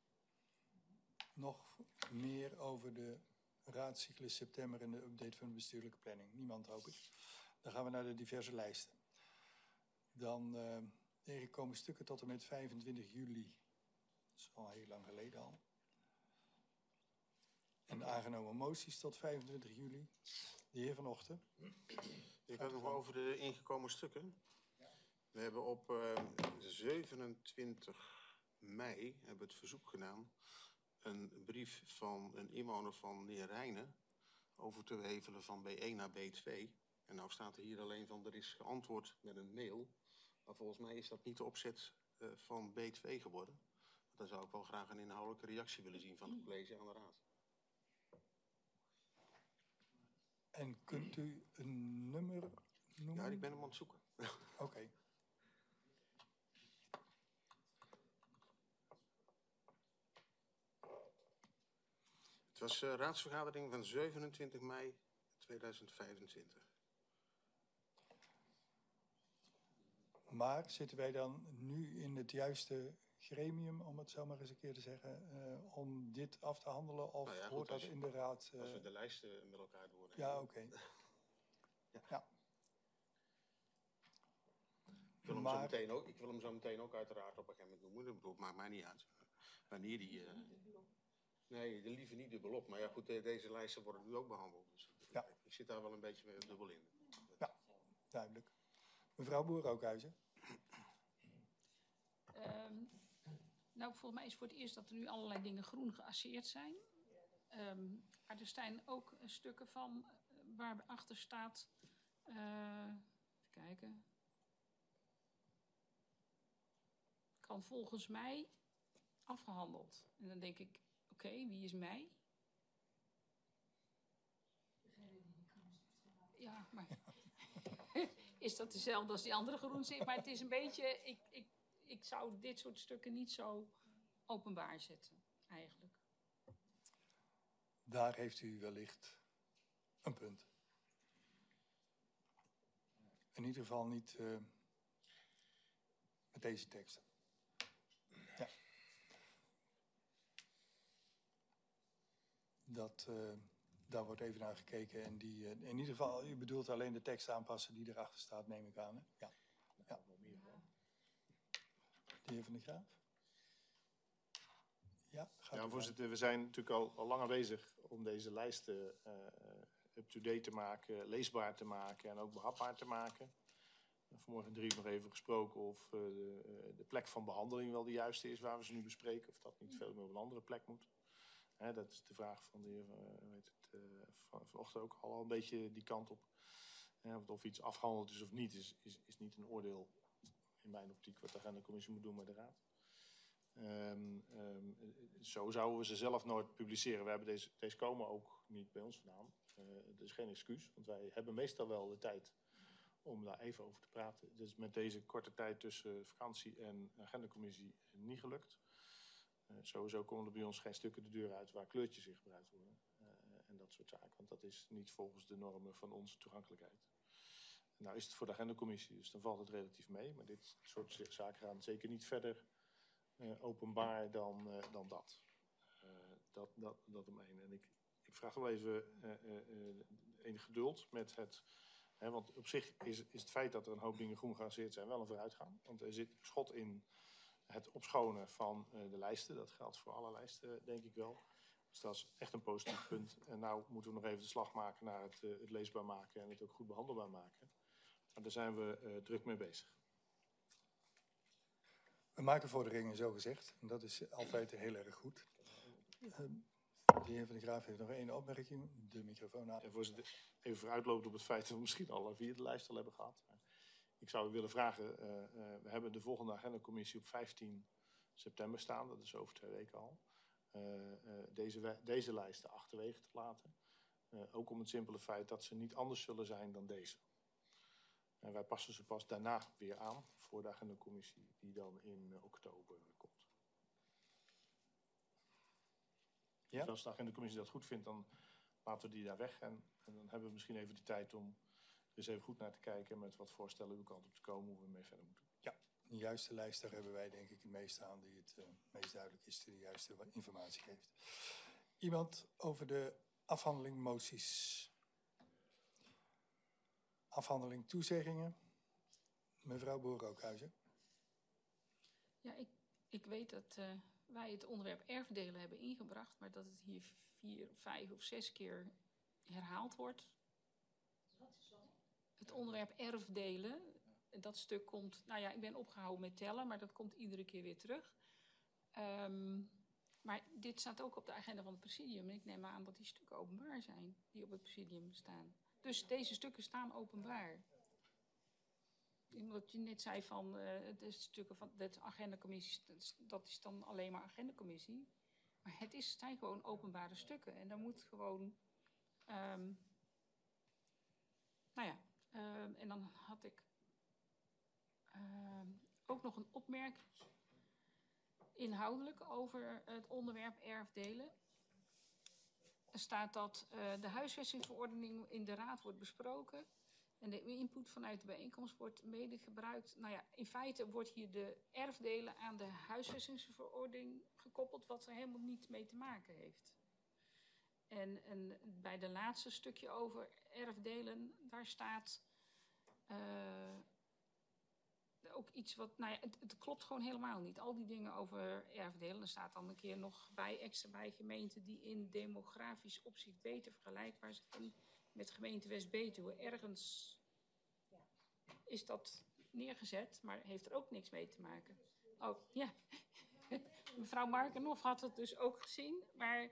nog meer over de raadscyclus september en de update van de bestuurlijke planning? Niemand, hoop ik. Dan gaan we naar de diverse lijsten. Dan komen stukken tot en met 25 juli. Dat is al heel lang geleden al. En de aangenomen moties tot 25 juli. De heer Van Ochten. Ik had nog over de ingekomen stukken. We hebben op 27 mei hebben we het verzoek gedaan een brief van een inwoner van Neerijnen over te hevelen van B1 naar B2. En nou staat er hier alleen van, er is geantwoord met een mail. Maar volgens mij is dat niet de opzet van B2 geworden. Dan zou ik wel graag een inhoudelijke reactie willen zien van het college aan de raad. En kunt u een nummer noemen? Ja, ik ben hem aan het zoeken. Oké. Het was raadsvergadering van 27 mei 2025. Maar zitten wij dan nu in het juiste gremium, om het zo maar eens een keer te zeggen, om dit af te handelen? Of Nou ja, goed, hoort dat als je- in de raad? Als we de lijsten met elkaar doornemen. Ja, oké. Ja. Ik wil hem Maar- zo meteen ook uiteraard op een gegeven moment noemen. Dat bedoel, maakt mij niet uit. Wanneer die... Nee, liever niet dubbelop. Maar ja, goed, deze lijsten worden nu ook behandeld. Dus Ja. ik zit daar wel een beetje dubbel in. Ja, duidelijk. Mevrouw Boer-Rookhuizen. Nou, volgens mij is voor het eerst dat er nu allerlei dingen groen geasseerd zijn. Maar er zijn ook stukken van waar achter staat... even kijken. Kan volgens mij afgehandeld. En dan denk ik, oké, wie is mij? Ja, maar is dat dezelfde als die andere groen zit? Maar het is een beetje, ik zou dit soort stukken niet zo openbaar zetten, eigenlijk. Daar heeft u wellicht een punt. In ieder geval niet met deze tekst. Ja. Daar wordt even naar gekeken. En die, in ieder geval, u bedoelt alleen de tekst aanpassen die erachter staat, neem ik aan. Hè? Ja. Ja. De heer Van der Graaf? Ja, gaat Ja, u voorzitter, we zijn natuurlijk al langer bezig om deze lijsten up-to-date te maken, leesbaar te maken en ook behapbaar te maken. vanmorgen 3 nog even gesproken of de plek van behandeling wel de juiste is waar we ze nu bespreken. Of dat niet veel meer op een andere plek moet. Dat is de vraag van de heer vanochtend ook al een beetje die kant op. Of iets afgehandeld is of niet, is niet een oordeel in mijn optiek wat de agendacommissie moet doen met de raad. Zo zouden we ze zelf nooit publiceren. We hebben deze komen ook niet bij ons vandaan. Dat is geen excuus, want wij hebben meestal wel de tijd om daar even over te praten. Dus met deze korte tijd tussen vakantie en agendacommissie niet gelukt. Sowieso komen er bij ons geen stukken de deur uit waar kleurtjes in gebruikt worden. En dat soort zaken, want dat is niet volgens de normen van onze toegankelijkheid. Nou is het voor de agendacommissie, dus dan valt het relatief mee. Maar dit soort zaken gaan zeker niet verder openbaar dan dat. Dat om één. En ik vraag wel even enig geduld met het. Want op zich is het feit dat er een hoop dingen groen gearrangeerd zijn wel een vooruitgang. Want er zit schot in het opschonen van de lijsten. Dat geldt voor alle lijsten, denk ik wel. Dus dat is echt een positief punt. En nou moeten we nog even de slag maken naar het leesbaar maken en het ook goed behandelbaar maken. Maar daar zijn we druk mee bezig. We maken vorderingen, zo gezegd. En dat is altijd heel erg goed. De heer Van der Graaf heeft nog één opmerking. De microfoon aan. Ja, voorzitter, even vooruitlopend op het feit dat we misschien al via de lijst al hebben gehad. Maar ik zou u willen vragen, we hebben de volgende agendacommissie op 15 september staan. Dat is over 2 weken al. Deze lijsten achterwege te laten. Ook om het simpele feit dat ze niet anders zullen zijn dan deze. En wij passen ze pas daarna weer aan voor de agendacommissie die dan in oktober komt. Ja? Dus als de agendacommissie dat goed vindt, dan laten we die daar weg. En dan hebben we misschien even de tijd om er eens even goed naar te kijken met wat voorstellen uw kant op te komen, hoe we mee verder moeten. Ja, de juiste lijst, daar hebben wij denk ik het meeste aan die het meest duidelijk is, die de juiste informatie geeft. Iemand over de afhandeling moties. Afhandeling toezeggingen. Mevrouw Boer-Rookhuizen. Ja, ik weet dat wij het onderwerp erfdelen hebben ingebracht, maar dat het hier 4, 5 of 6 keer herhaald wordt. Wat is dat? Het onderwerp erfdelen, dat stuk komt, nou ja, ik ben opgehouden met tellen, maar dat komt iedere keer weer terug. Maar dit staat ook op de agenda van het presidium en ik neem aan dat die stukken openbaar zijn, die op het presidium staan. Dus deze stukken staan openbaar. Omdat je net zei van de stukken van de agendacommissie, dat is dan alleen maar agendacommissie. Maar het zijn gewoon openbare stukken. En daar moet gewoon, en dan had ik ook nog een opmerking inhoudelijk over het onderwerp erfdelen. Er staat dat de huisvestingsverordening in de raad wordt besproken. En de input vanuit de bijeenkomst wordt mede gebruikt. Nou ja, in feite wordt hier de erfdelen aan de huisvestingsverordening gekoppeld, wat er helemaal niet mee te maken heeft. En bij de laatste stukje over erfdelen, daar staat ook iets wat, nou ja, het klopt gewoon helemaal niet. Al die dingen over erfdelen, er staat dan een keer nog extra bij gemeenten die in demografisch opzicht beter vergelijkbaar zijn met gemeente West-Betuwe. Ergens is dat neergezet, maar heeft er ook niks mee te maken. Oh, ja. Mevrouw Markenhoff had het dus ook gezien, maar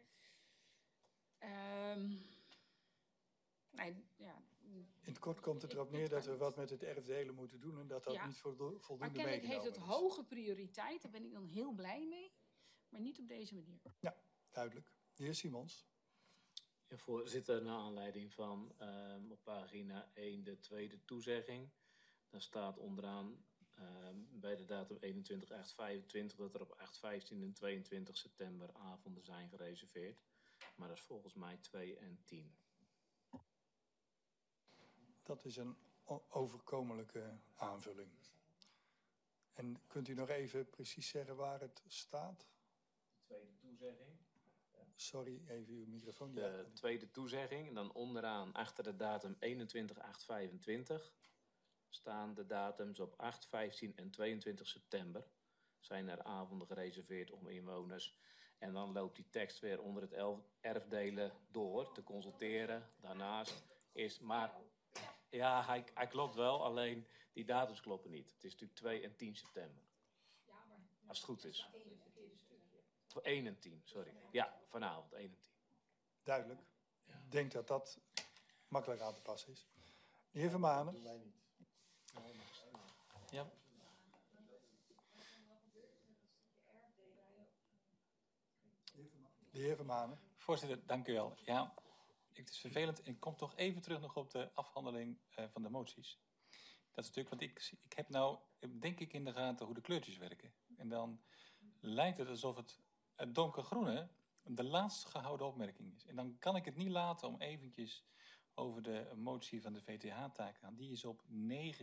nee, ja. In het kort komt het erop neer dat we wat met het erfdelen moeten doen en dat niet voldoende meegenomen is. Maar kennelijk heeft het hoge prioriteit, daar ben ik dan heel blij mee, maar niet op deze manier. Ja, duidelijk. De heer Simons. Ja, voorzitter, naar aanleiding van op pagina 1 de tweede toezegging. Daar staat onderaan bij de datum 21/8/25 dat er op 8, 15 en 22 september avonden zijn gereserveerd. Maar dat is volgens mij 2 en 10. Dat is een overkomelijke aanvulling. En kunt u nog even precies zeggen waar het staat? De tweede toezegging. Sorry, even uw microfoon. De tweede toezegging. En dan onderaan achter de datum 21/8/25 staan de datums op 8, 15 en 22 september. Zijn er avonden gereserveerd om inwoners. En dan loopt die tekst weer onder het erfdelen door te consulteren. Daarnaast is maar... Ja, hij klopt wel, alleen die datums kloppen niet. Het is natuurlijk 2 en 10 september. Als het goed is. 1 en 10, sorry. Ja, vanavond 1 en 10. Duidelijk. Ik denk dat dat makkelijk aan te passen is. De heer Vermanen. Ja. De heer Vermanen. Voorzitter, dank u wel. Ja, het is vervelend. Ik kom toch even terug nog op de afhandeling van de moties. Dat is natuurlijk, want ik heb nou, denk ik, in de gaten hoe de kleurtjes werken. En dan lijkt het alsof het donkergroene de laatst gehouden opmerking is. En dan kan ik het niet laten om eventjes over de motie van de VTH-taak te gaan. Die is op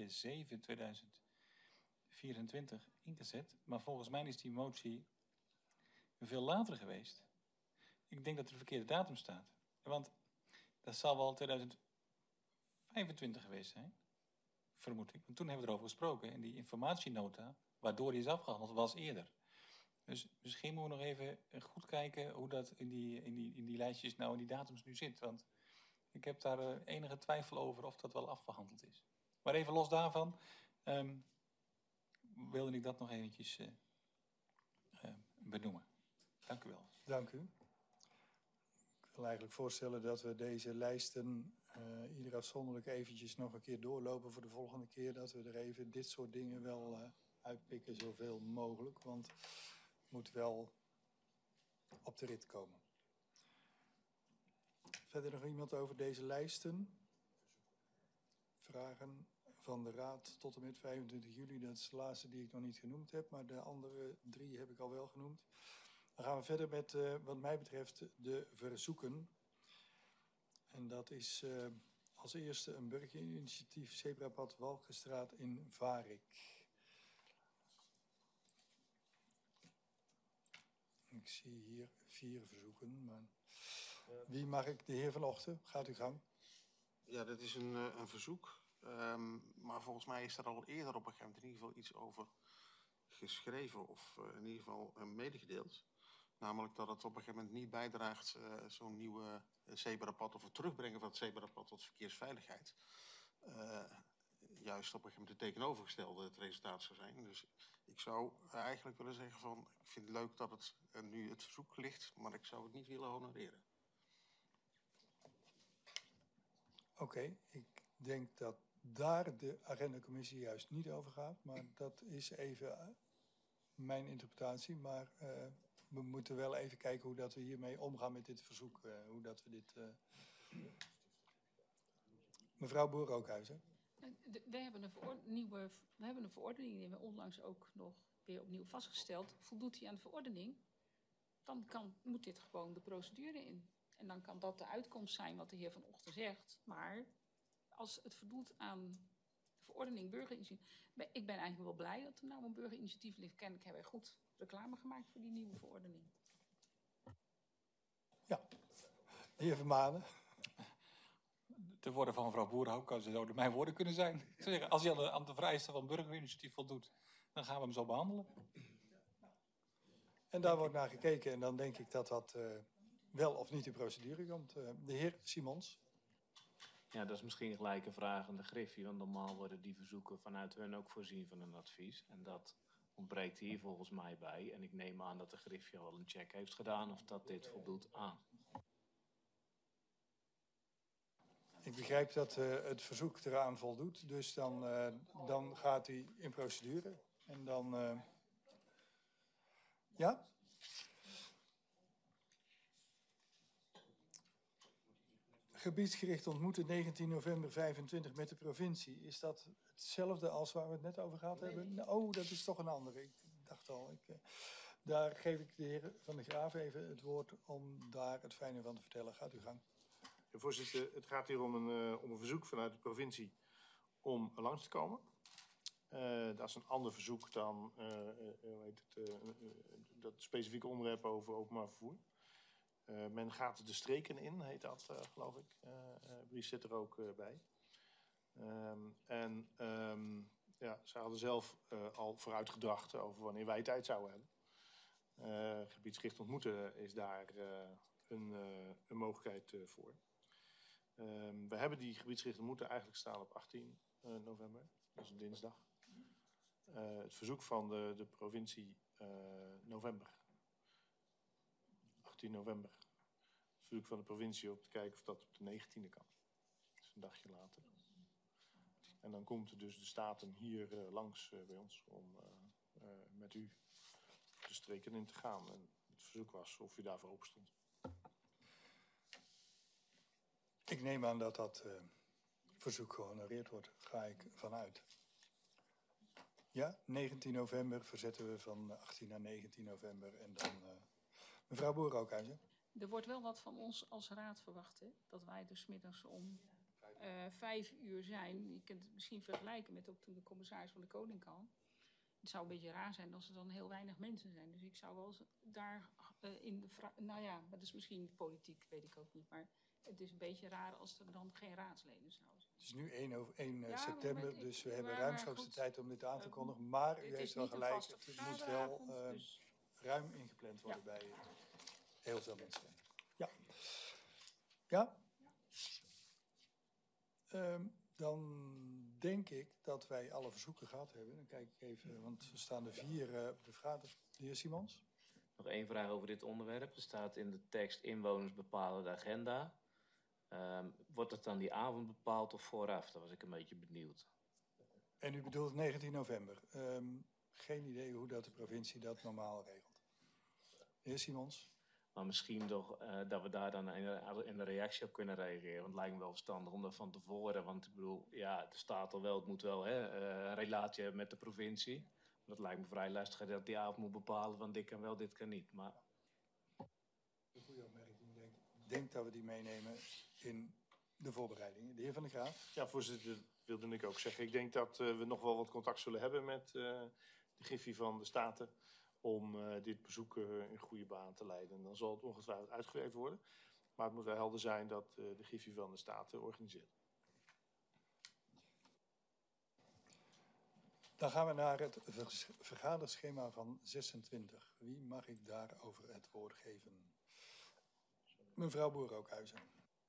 9/7/2024 ingezet. Maar volgens mij is die motie veel later geweest. Ik denk dat er de verkeerde datum staat. Want dat zal wel 2025 geweest zijn, vermoed ik. Want toen hebben we erover gesproken. En die informatienota, waardoor die is afgehandeld, was eerder. Dus misschien moeten we nog even goed kijken hoe dat in die lijstjes nou in die datums nu zit. Want ik heb daar enige twijfel over of dat wel afgehandeld is. Maar even los daarvan, wilde ik dat nog eventjes benoemen. Dank u wel. Dank u. Ik wil eigenlijk voorstellen dat we deze lijsten ieder afzonderlijk eventjes nog een keer doorlopen voor de volgende keer. Dat we er even dit soort dingen wel uitpikken, zoveel mogelijk. Want het moet wel op de rit komen. Verder nog iemand over deze lijsten? Vragen van de Raad tot en met 25 juli. Dat is de laatste die ik nog niet genoemd heb, maar de andere 3 heb ik al wel genoemd. Dan gaan we verder met, wat mij betreft, de verzoeken. En dat is als eerste een burgerinitiatief Zebrapad Walkenstraat in Varik. Ik zie hier 4 verzoeken, maar wie mag ik? De heer Van Ochten, gaat uw gang. Ja, dat is een verzoek. Maar volgens mij is er al eerder op een gegeven moment in ieder geval iets over geschreven of in ieder geval medegedeeld. Namelijk dat het op een gegeven moment niet bijdraagt zo'n nieuwe zebrapad of het terugbrengen van het zebrapad tot verkeersveiligheid. Juist op een gegeven moment het tegenovergestelde het resultaat zou zijn. Dus ik zou eigenlijk willen zeggen van, ik vind het leuk dat het nu het verzoek ligt, maar ik zou het niet willen honoreren. Oké, ik denk dat daar de agendacommissie juist niet over gaat, maar dat is even mijn interpretatie. Maar we moeten wel even kijken hoe dat we hiermee omgaan met dit verzoek. Hoe dat we dit... Mevrouw Boer-Rookhuizen. We hebben een verordening, die we onlangs ook nog weer opnieuw vastgesteld. Voldoet hij aan de verordening, dan moet dit gewoon de procedure in. En dan kan dat de uitkomst zijn wat de heer Van Ochten zegt. Maar als het voldoet aan de verordening burgerinitiatief... Ik ben eigenlijk wel blij dat er nou een burgerinitiatief ligt. Kennelijk hebben wij goed reclame gemaakt voor die nieuwe verordening. Ja, de heer Vermanen. De woorden van mevrouw Boerhoek zouden mijn woorden kunnen zijn. Ik zou zeggen, als hij aan de vereisten van burgerinitiatief voldoet, dan gaan we hem zo behandelen. En daar wordt naar gekeken en dan denk ik dat dat wel of niet in procedure komt. De heer Simons. Ja, dat is misschien gelijk een vraag aan de Griffie, want normaal worden die verzoeken vanuit hun ook voorzien van een advies. En dat ontbreekt hier volgens mij bij. En ik neem aan dat de Griffie al een check heeft gedaan of dat dit voldoet aan. Ik begrijp dat het verzoek eraan voldoet, dus dan gaat hij in procedure. En dan... ja? Gebiedsgericht ontmoeten 19 november 25 met de provincie. Is dat hetzelfde als waar we het net over gehad hebben? Oh, dat is toch een andere. Ik dacht al. Daar geef ik de heer Van der Graaf even het woord om daar het fijne van te vertellen. Gaat u gang. Ja, voorzitter, het gaat hier om een verzoek vanuit de provincie om langs te komen. Dat is een ander verzoek dan dat specifieke onderwerp over openbaar vervoer. Men gaat de streken in, heet dat, geloof ik. Bries zit er ook bij. Ja, ze hadden zelf al vooruitgedacht over wanneer wij tijd zouden hebben. Gebiedsgericht ontmoeten is daar een mogelijkheid voor. We hebben die gebiedsrichten moeten eigenlijk staan op 18 november. Dat is een dinsdag. Het verzoek van de provincie november. 18 november. Het verzoek van de provincie om te kijken of dat op de 19e kan. Dat is een dagje later. En dan komt er dus de Staten hier langs bij ons om met u de streken in te gaan. En het verzoek was of u daarvoor open stond. Ik neem aan dat dat verzoek gehonoreerd wordt, ga ik vanuit. Ja, 19 november verzetten we van 18 naar 19 november. En dan mevrouw Boer-Rookhuizen. Er wordt wel wat van ons als raad verwacht, hè? Dat wij dus middags om 5 uur zijn. Je kunt het misschien vergelijken met ook toen de commissaris van de Koning kwam. Het zou een beetje raar zijn als er dan heel weinig mensen zijn. Dus ik zou wel daar in de nou ja, maar dat is misschien politiek, weet ik ook niet. Maar het is een beetje raar als er dan geen raadsleden zouden zijn. Het is nu 1 Ja, september, maar dus we maar- hebben maar ruimschoots de goed, tijd om dit aan te kondigen. Maar u het is heeft wel niet een gelijk, vaste het moet wel vergaderavond, dus ruim ingepland worden bij heel veel mensen. Ja. Ja? Dan denk ik dat wij alle verzoeken gehad hebben. Dan kijk ik even, want er staan er 4 op de vergadering. De heer Simons? Nog één vraag over dit onderwerp. Er staat in de tekst inwoners bepalen de agenda. Wordt het dan die avond bepaald of vooraf? Daar was ik een beetje benieuwd. En u bedoelt 19 november. Geen idee hoe dat de provincie dat normaal regelt. De heer Simons? Maar misschien toch dat we daar dan in de reactie op kunnen reageren. Want het lijkt me wel verstandig om dat van tevoren. Want ik bedoel, ja, er staat al wel, het moet wel een relatie hebben met de provincie. Dat lijkt me vrij lastig dat die avond moet bepalen van dit kan wel, dit kan niet. Maar Een goede opmerking, denk ik. Ik denk dat we die meenemen in de voorbereidingen. De heer Van der Graaf? Ja, voorzitter, dat wilde ik ook zeggen. Ik denk dat we nog wel wat contact zullen hebben met de Griffie van de Staten om dit bezoek in goede baan te leiden. En dan zal het ongetwijfeld uitgewerkt worden. Maar het moet wel helder zijn dat de Griffie van de Staten organiseert. Dan gaan we naar het vergaderschema van 26. Wie mag ik daarover het woord geven? Mevrouw Boer-Rookhuizen.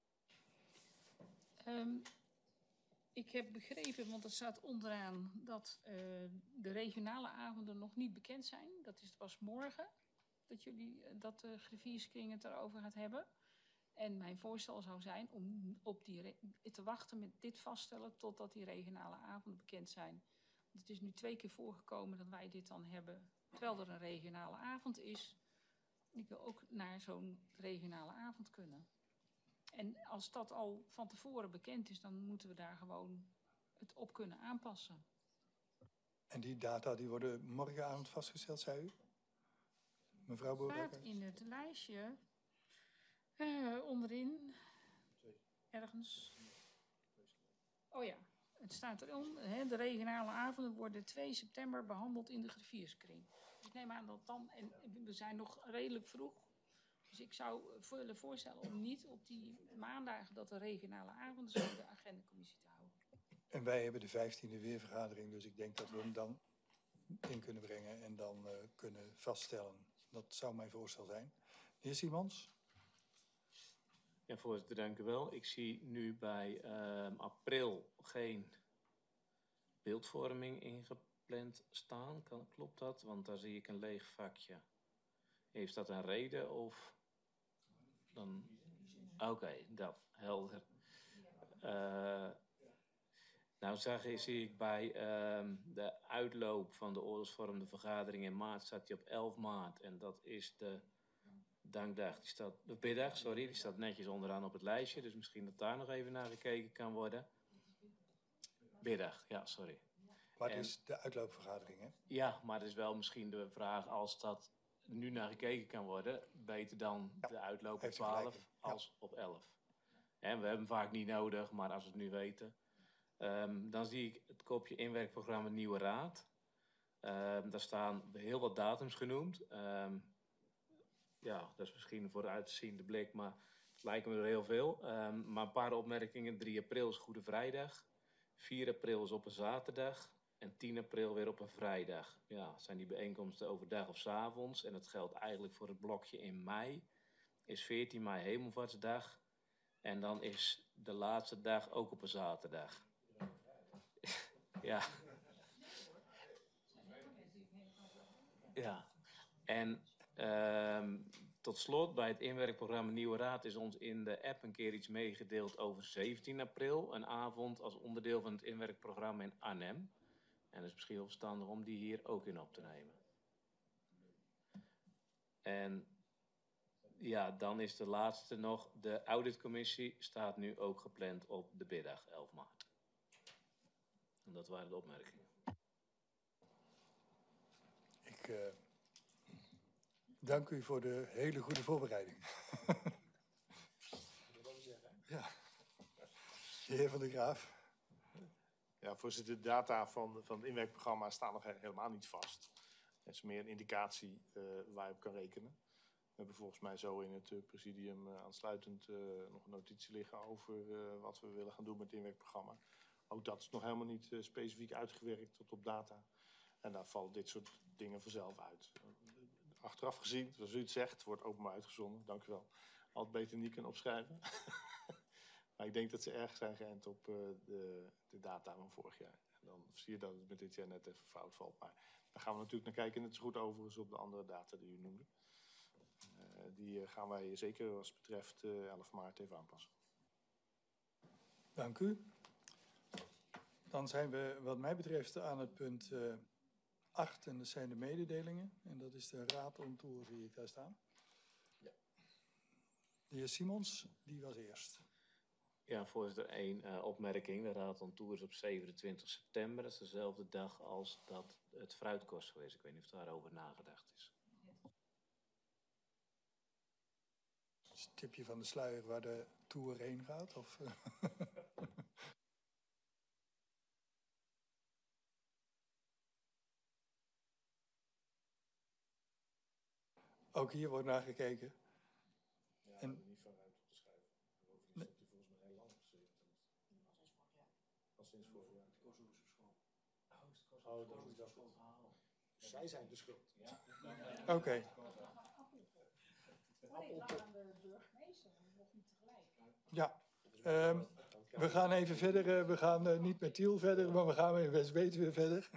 Ik heb begrepen, want er staat onderaan, dat de regionale avonden nog niet bekend zijn. Dat is pas morgen dat de griffierskring het erover gaat hebben. En mijn voorstel zou zijn om te wachten met dit vaststellen totdat die regionale avonden bekend zijn. Het is nu 2 keer voorgekomen dat wij dit dan hebben, terwijl er een regionale avond is. Ik wil ook naar zo'n regionale avond kunnen. En als dat al van tevoren bekend is, dan moeten we daar gewoon het op kunnen aanpassen. En die data die worden morgenavond vastgesteld, zei u? Mevrouw Het staat Boer-Rookhuizen? in het lijstje onderin, ergens. Oh ja, het staat erom. De regionale avonden worden 2 september behandeld in de griffierskring. Ik neem aan dat dan, en we zijn nog redelijk vroeg. Dus ik zou willen voorstellen om niet op die maandagen dat de regionale avonden zijn de agendacommissie te houden. En wij hebben de 15e weervergadering, dus ik denk dat we hem dan in kunnen brengen en dan kunnen vaststellen. Dat zou mijn voorstel zijn. De heer Simons? ja, voorzitter, dank u wel. Ik zie nu bij april geen beeldvorming ingepland staan. Klopt dat? Want daar zie ik een leeg vakje. Heeft dat een reden of dan? Oké, dat helder. Nou zie ik bij de uitloop van de oorlogsvormende vergadering in maart staat die op 11 maart. En dat is de dankdag. De biddag, sorry, die staat netjes onderaan op het lijstje. Dus misschien dat daar nog even naar gekeken kan worden. Biddag, ja, sorry. Maar het is de uitloopvergadering, hè? Ja, maar het is wel misschien de vraag als dat nu naar gekeken kan worden. Beter dan de uitloop op heeft u 12 gelijk in. Ja. als op 11. En we hebben hem vaak niet nodig, maar als we het nu weten. Dan zie ik het kopje inwerkprogramma Nieuwe Raad. Daar staan heel wat datums genoemd. Ja, dat is misschien voor de uitziende blik, maar het lijken me er heel veel. Maar een paar opmerkingen. 3 april is Goede Vrijdag. 4 april is op een zaterdag. En 10 april weer op een vrijdag. Ja, zijn die bijeenkomsten overdag of 's avonds. En dat geldt eigenlijk voor het blokje in mei. Is 14 mei Hemelvaartsdag. En dan is de laatste dag ook op een zaterdag. Ja. Ja. En tot slot, bij het inwerkprogramma Nieuwe Raad is ons in de app een keer iets meegedeeld over 17 april. Een avond als onderdeel van het inwerkprogramma in Arnhem. En het is misschien wel verstandig om die hier ook in op te nemen. En ja, dan is de laatste nog. De auditcommissie staat nu ook gepland op de middag 11 maart. En dat waren de opmerkingen. Ik dank u voor de hele goede voorbereiding. Ja. De heer Van der Graaf. Ja, voorzitter, de data van het inwerkprogramma staan nog helemaal niet vast. Het is meer een indicatie waar je op kan rekenen. We hebben volgens mij zo in het presidium aansluitend nog een notitie liggen over wat we willen gaan doen met het inwerkprogramma. Ook dat is nog helemaal niet specifiek uitgewerkt tot op data. En daar vallen dit soort dingen vanzelf uit. Achteraf gezien, zoals u het zegt, wordt openbaar uitgezonden. Dank u wel. Altijd beter niet kunnen opschrijven. Maar ik denk dat ze erg zijn geënt op de data van vorig jaar. En dan zie je dat het met dit jaar net even fout valt. Maar daar gaan we natuurlijk naar kijken. Net zo goed overigens op de andere data die u noemde. Die gaan wij zeker wat betreft 11 maart even aanpassen. Dank u. Dan zijn we wat mij betreft aan het punt 8 en dat zijn de mededelingen. En dat is de raad on tour, zie ik daar staan. Ja. De heer Simons, die was eerst. Ja, voorzitter, 1 opmerking. De raad on tour is op 27 september. Dat is dezelfde dag als dat het fruitkost geweest. Ik weet niet of daarover nagedacht is. Is het tipje van de sluier waar de tour heen gaat? Of? Ook hier wordt naar gekeken. Ja, en... niet vanuit te schrijven. Bovendien stond hij volgens mij heel lang gezeten. Al sinds vorig jaar. Oh, dat is dat schuld. Zij zijn de schuld. Ja. Oké. Okay. Ja. We gaan even verder. We gaan niet met Tiel verder, maar we gaan in West-Betuwe verder.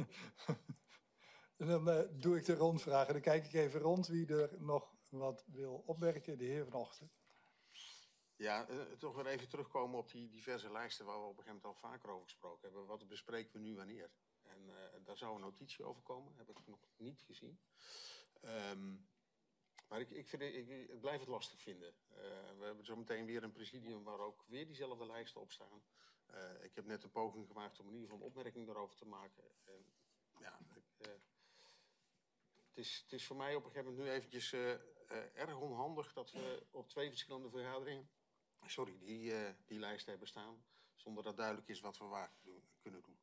En dan doe ik de rondvragen. Dan kijk ik even rond wie er nog wat wil opmerken. De heer Van Ochten. Ja, toch weer even terugkomen op die diverse lijsten waar we op een gegeven moment al vaker over gesproken hebben. Wat bespreken we nu wanneer? En daar zou een notitie over komen. Heb ik nog niet gezien. Maar ik blijf het lastig vinden. We hebben zo meteen weer een presidium waar ook weer diezelfde lijsten op staan. Ik heb net een poging gemaakt om in ieder geval een opmerking daarover te maken. Ja, het is voor mij op een gegeven moment nu eventjes erg onhandig dat we op 2 verschillende vergaderingen die lijst hebben staan. Zonder dat duidelijk is wat we waar kunnen doen.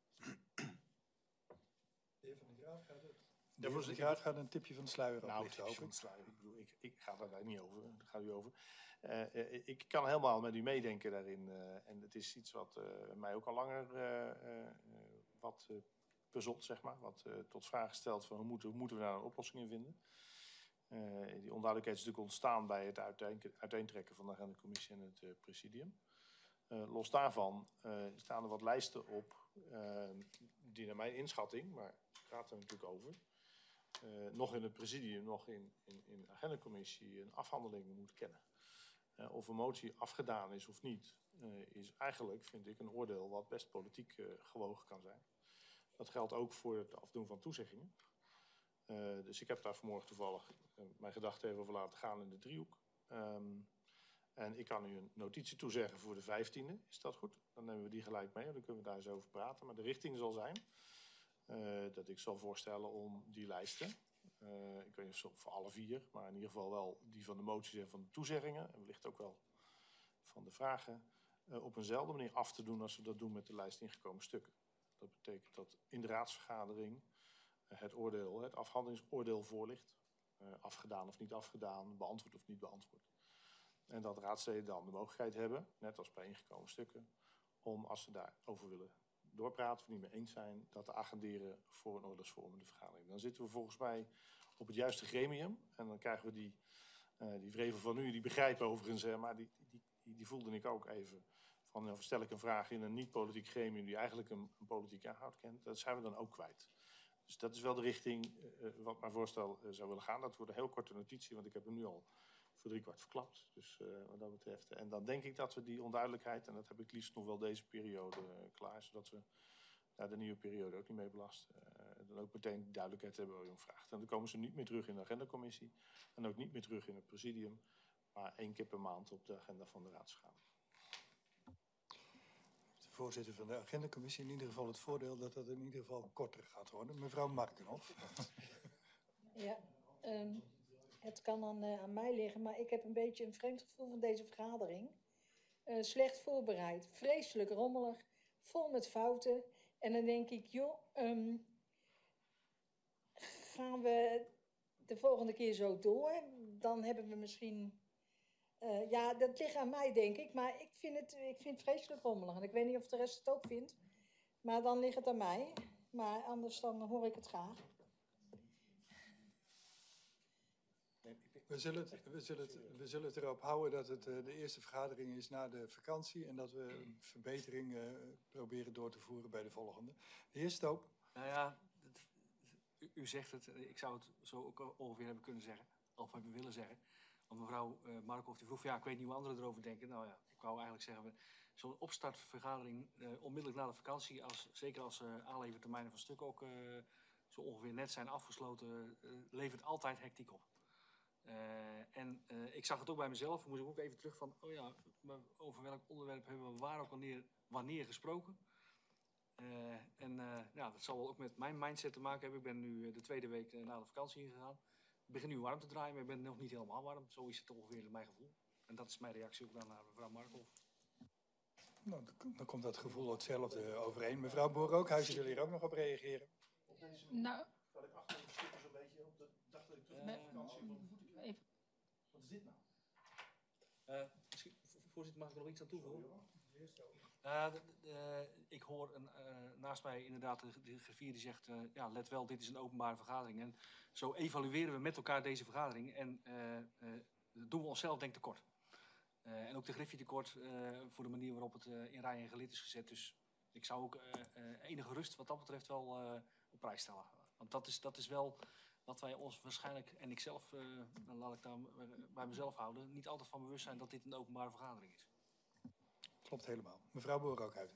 De heer Van der Graaf gaat het. De heer Van der Graaf gaat een tipje van de sluier oplichten. Nou, van de sluier. Ik bedoel, ik ga daar niet over. Daar gaat u over. Ik kan helemaal met u meedenken daarin. En het is iets wat mij ook al langer wat puzzelt, zeg maar. Wat tot vraag stelt van hoe moeten we daar een oplossing in vinden. Die onduidelijkheid is natuurlijk ontstaan bij het uiteentrekken van de agendacommissie en het presidium. Los daarvan staan er wat lijsten op die naar mijn inschatting, maar het gaat er natuurlijk over, nog in het presidium, nog in de agendacommissie een afhandeling moet kennen. Of een motie afgedaan is of niet, is eigenlijk, vind ik, een oordeel wat best politiek gewogen kan zijn. Dat geldt ook voor het afdoen van toezeggingen. Dus ik heb daar vanmorgen toevallig mijn gedachten even over laten gaan in de driehoek. En ik kan u een notitie toezeggen voor de 15e. Is dat goed? Dan nemen we die gelijk mee. Dan kunnen we daar eens over praten. Maar de richting zal zijn dat ik zal voorstellen om die lijsten. Ik weet niet of voor alle 4, maar in ieder geval wel die van de moties en van de toezeggingen. En wellicht ook wel van de vragen. Op eenzelfde manier af te doen als we dat doen met de lijst ingekomen stukken. Dat betekent dat in de raadsvergadering het oordeel, het afhandelingsoordeel voorligt. Afgedaan of niet afgedaan, beantwoord of niet beantwoord. En dat raadsleden dan de mogelijkheid hebben, net als bij ingekomen stukken, om als ze daarover willen doorpraten of niet mee eens zijn, dat te agenderen voor een oordeelsvormende vergadering. Dan zitten we volgens mij op het juiste gremium en dan krijgen we die vrevel van u, die begrijpen overigens, maar die die voelde ik ook even. Van, stel ik een vraag in een niet-politiek gremium die eigenlijk een politieke inhoud kent, dat zijn we dan ook kwijt. Dus dat is wel de richting wat mijn voorstel zou willen gaan. Dat wordt een heel korte notitie, want ik heb hem nu al voor 3/4 verklapt. Dus wat dat betreft. En dan denk ik dat we die onduidelijkheid, en dat heb ik liefst nog wel deze periode klaar, zodat we de nieuwe periode ook niet mee belasten. Dan ook meteen duidelijkheid hebben waar u om vraagt. En dan komen ze niet meer terug in de agendacommissie en ook niet meer terug in het presidium, maar 1 keer per maand op de agenda van de raadsvergadering. De voorzitter van de agendacommissie in ieder geval het voordeel dat dat in ieder geval korter gaat worden. Mevrouw Markenhoff. Ja, het kan aan mij liggen, maar ik heb een beetje een vreemd gevoel van deze vergadering. Slecht voorbereid, vreselijk rommelig, vol met fouten. En dan denk ik, joh, gaan we de volgende keer zo door? Dan hebben we misschien... ja, dat ligt aan mij, denk ik. Maar ik vind het vreselijk rommelig. En ik weet niet of de rest het ook vindt. Maar dan ligt het aan mij. Maar anders dan hoor ik het graag. We zullen het erop houden dat het de eerste vergadering is na de vakantie. En dat we een verbetering proberen door te voeren bij de volgende. De heer Stoop. Nou ja, u zegt het. Ik zou het zo ook ongeveer hebben kunnen zeggen. Of hebben willen zeggen. Want mevrouw Markhoff die vroeg, ja, ik weet niet hoe anderen erover denken. Nou ja, ik wou eigenlijk zeggen, zo'n opstartvergadering onmiddellijk na de vakantie, zeker als aanlevertermijnen van stukken ook zo ongeveer net zijn afgesloten, levert altijd hectiek op. En ik zag het ook bij mezelf, moest ik ook even terug van, oh ja, over welk onderwerp hebben we waar ook wanneer gesproken. Ja, dat zal wel ook met mijn mindset te maken hebben. Ik ben nu de 2e week na de vakantie ingegaan. Ik begin nu warm te draaien, maar ik ben nog niet helemaal warm. Zo is het ongeveer mijn gevoel. En dat is mijn reactie ook dan naar mevrouw Markhoff. Nou, dan komt dat gevoel hetzelfde overeen. Mevrouw Boer-Rookhuizen wil hier ook nog op reageren. Nou, Wat ik achter de stukken zo'n beetje op, dacht dat ik terug naar de vakantie van de voeten kreeg. Wat is dit nou? Misschien, voorzitter, mag ik er nog iets aan toevoegen? Ik hoor naast mij inderdaad de griffier die zegt, ja, let wel, dit is een openbare vergadering. En zo evalueren we met elkaar deze vergadering en doen we onszelf denk ik tekort. En ook de griffier tekort voor de manier waarop het in rij en gelid is gezet. Dus ik zou ook enige rust wat dat betreft wel op prijs stellen. Want dat is wel wat wij ons waarschijnlijk, en ik zelf, dan laat ik daar bij mezelf houden, niet altijd van bewust zijn dat dit een openbare vergadering is. Klopt helemaal. Mevrouw Boer-Rookhuizen.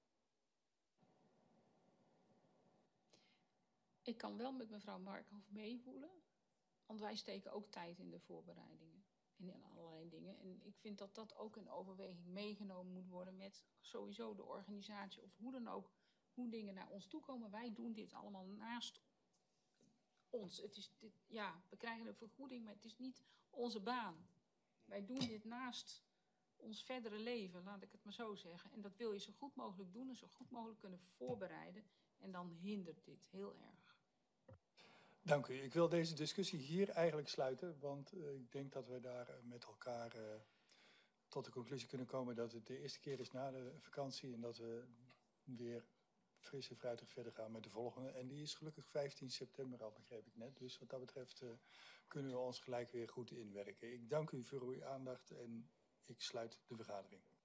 ik kan wel met mevrouw Markhoff meevoelen. Want wij steken ook tijd in de voorbereidingen. En in allerlei dingen. En ik vind dat dat ook in overweging meegenomen moet worden met sowieso de organisatie. Of hoe dan ook, hoe dingen naar ons toe komen. Wij doen dit allemaal naast ons. Het is dit, ja, we krijgen een vergoeding, maar het is niet onze baan. Wij doen dit naast ons verdere leven, laat ik het maar zo zeggen. En dat wil je zo goed mogelijk doen en zo goed mogelijk kunnen voorbereiden. En dan hindert dit heel erg. Dank u. Ik wil deze discussie hier eigenlijk sluiten, want ik denk dat we daar met elkaar tot de conclusie kunnen komen dat het de eerste keer is na de vakantie en dat we weer fris en fruitig verder gaan met de volgende. En die is gelukkig 15 september al, begreep ik net. Dus wat dat betreft kunnen we ons gelijk weer goed inwerken. Ik dank u voor uw aandacht en ik sluit de vergadering.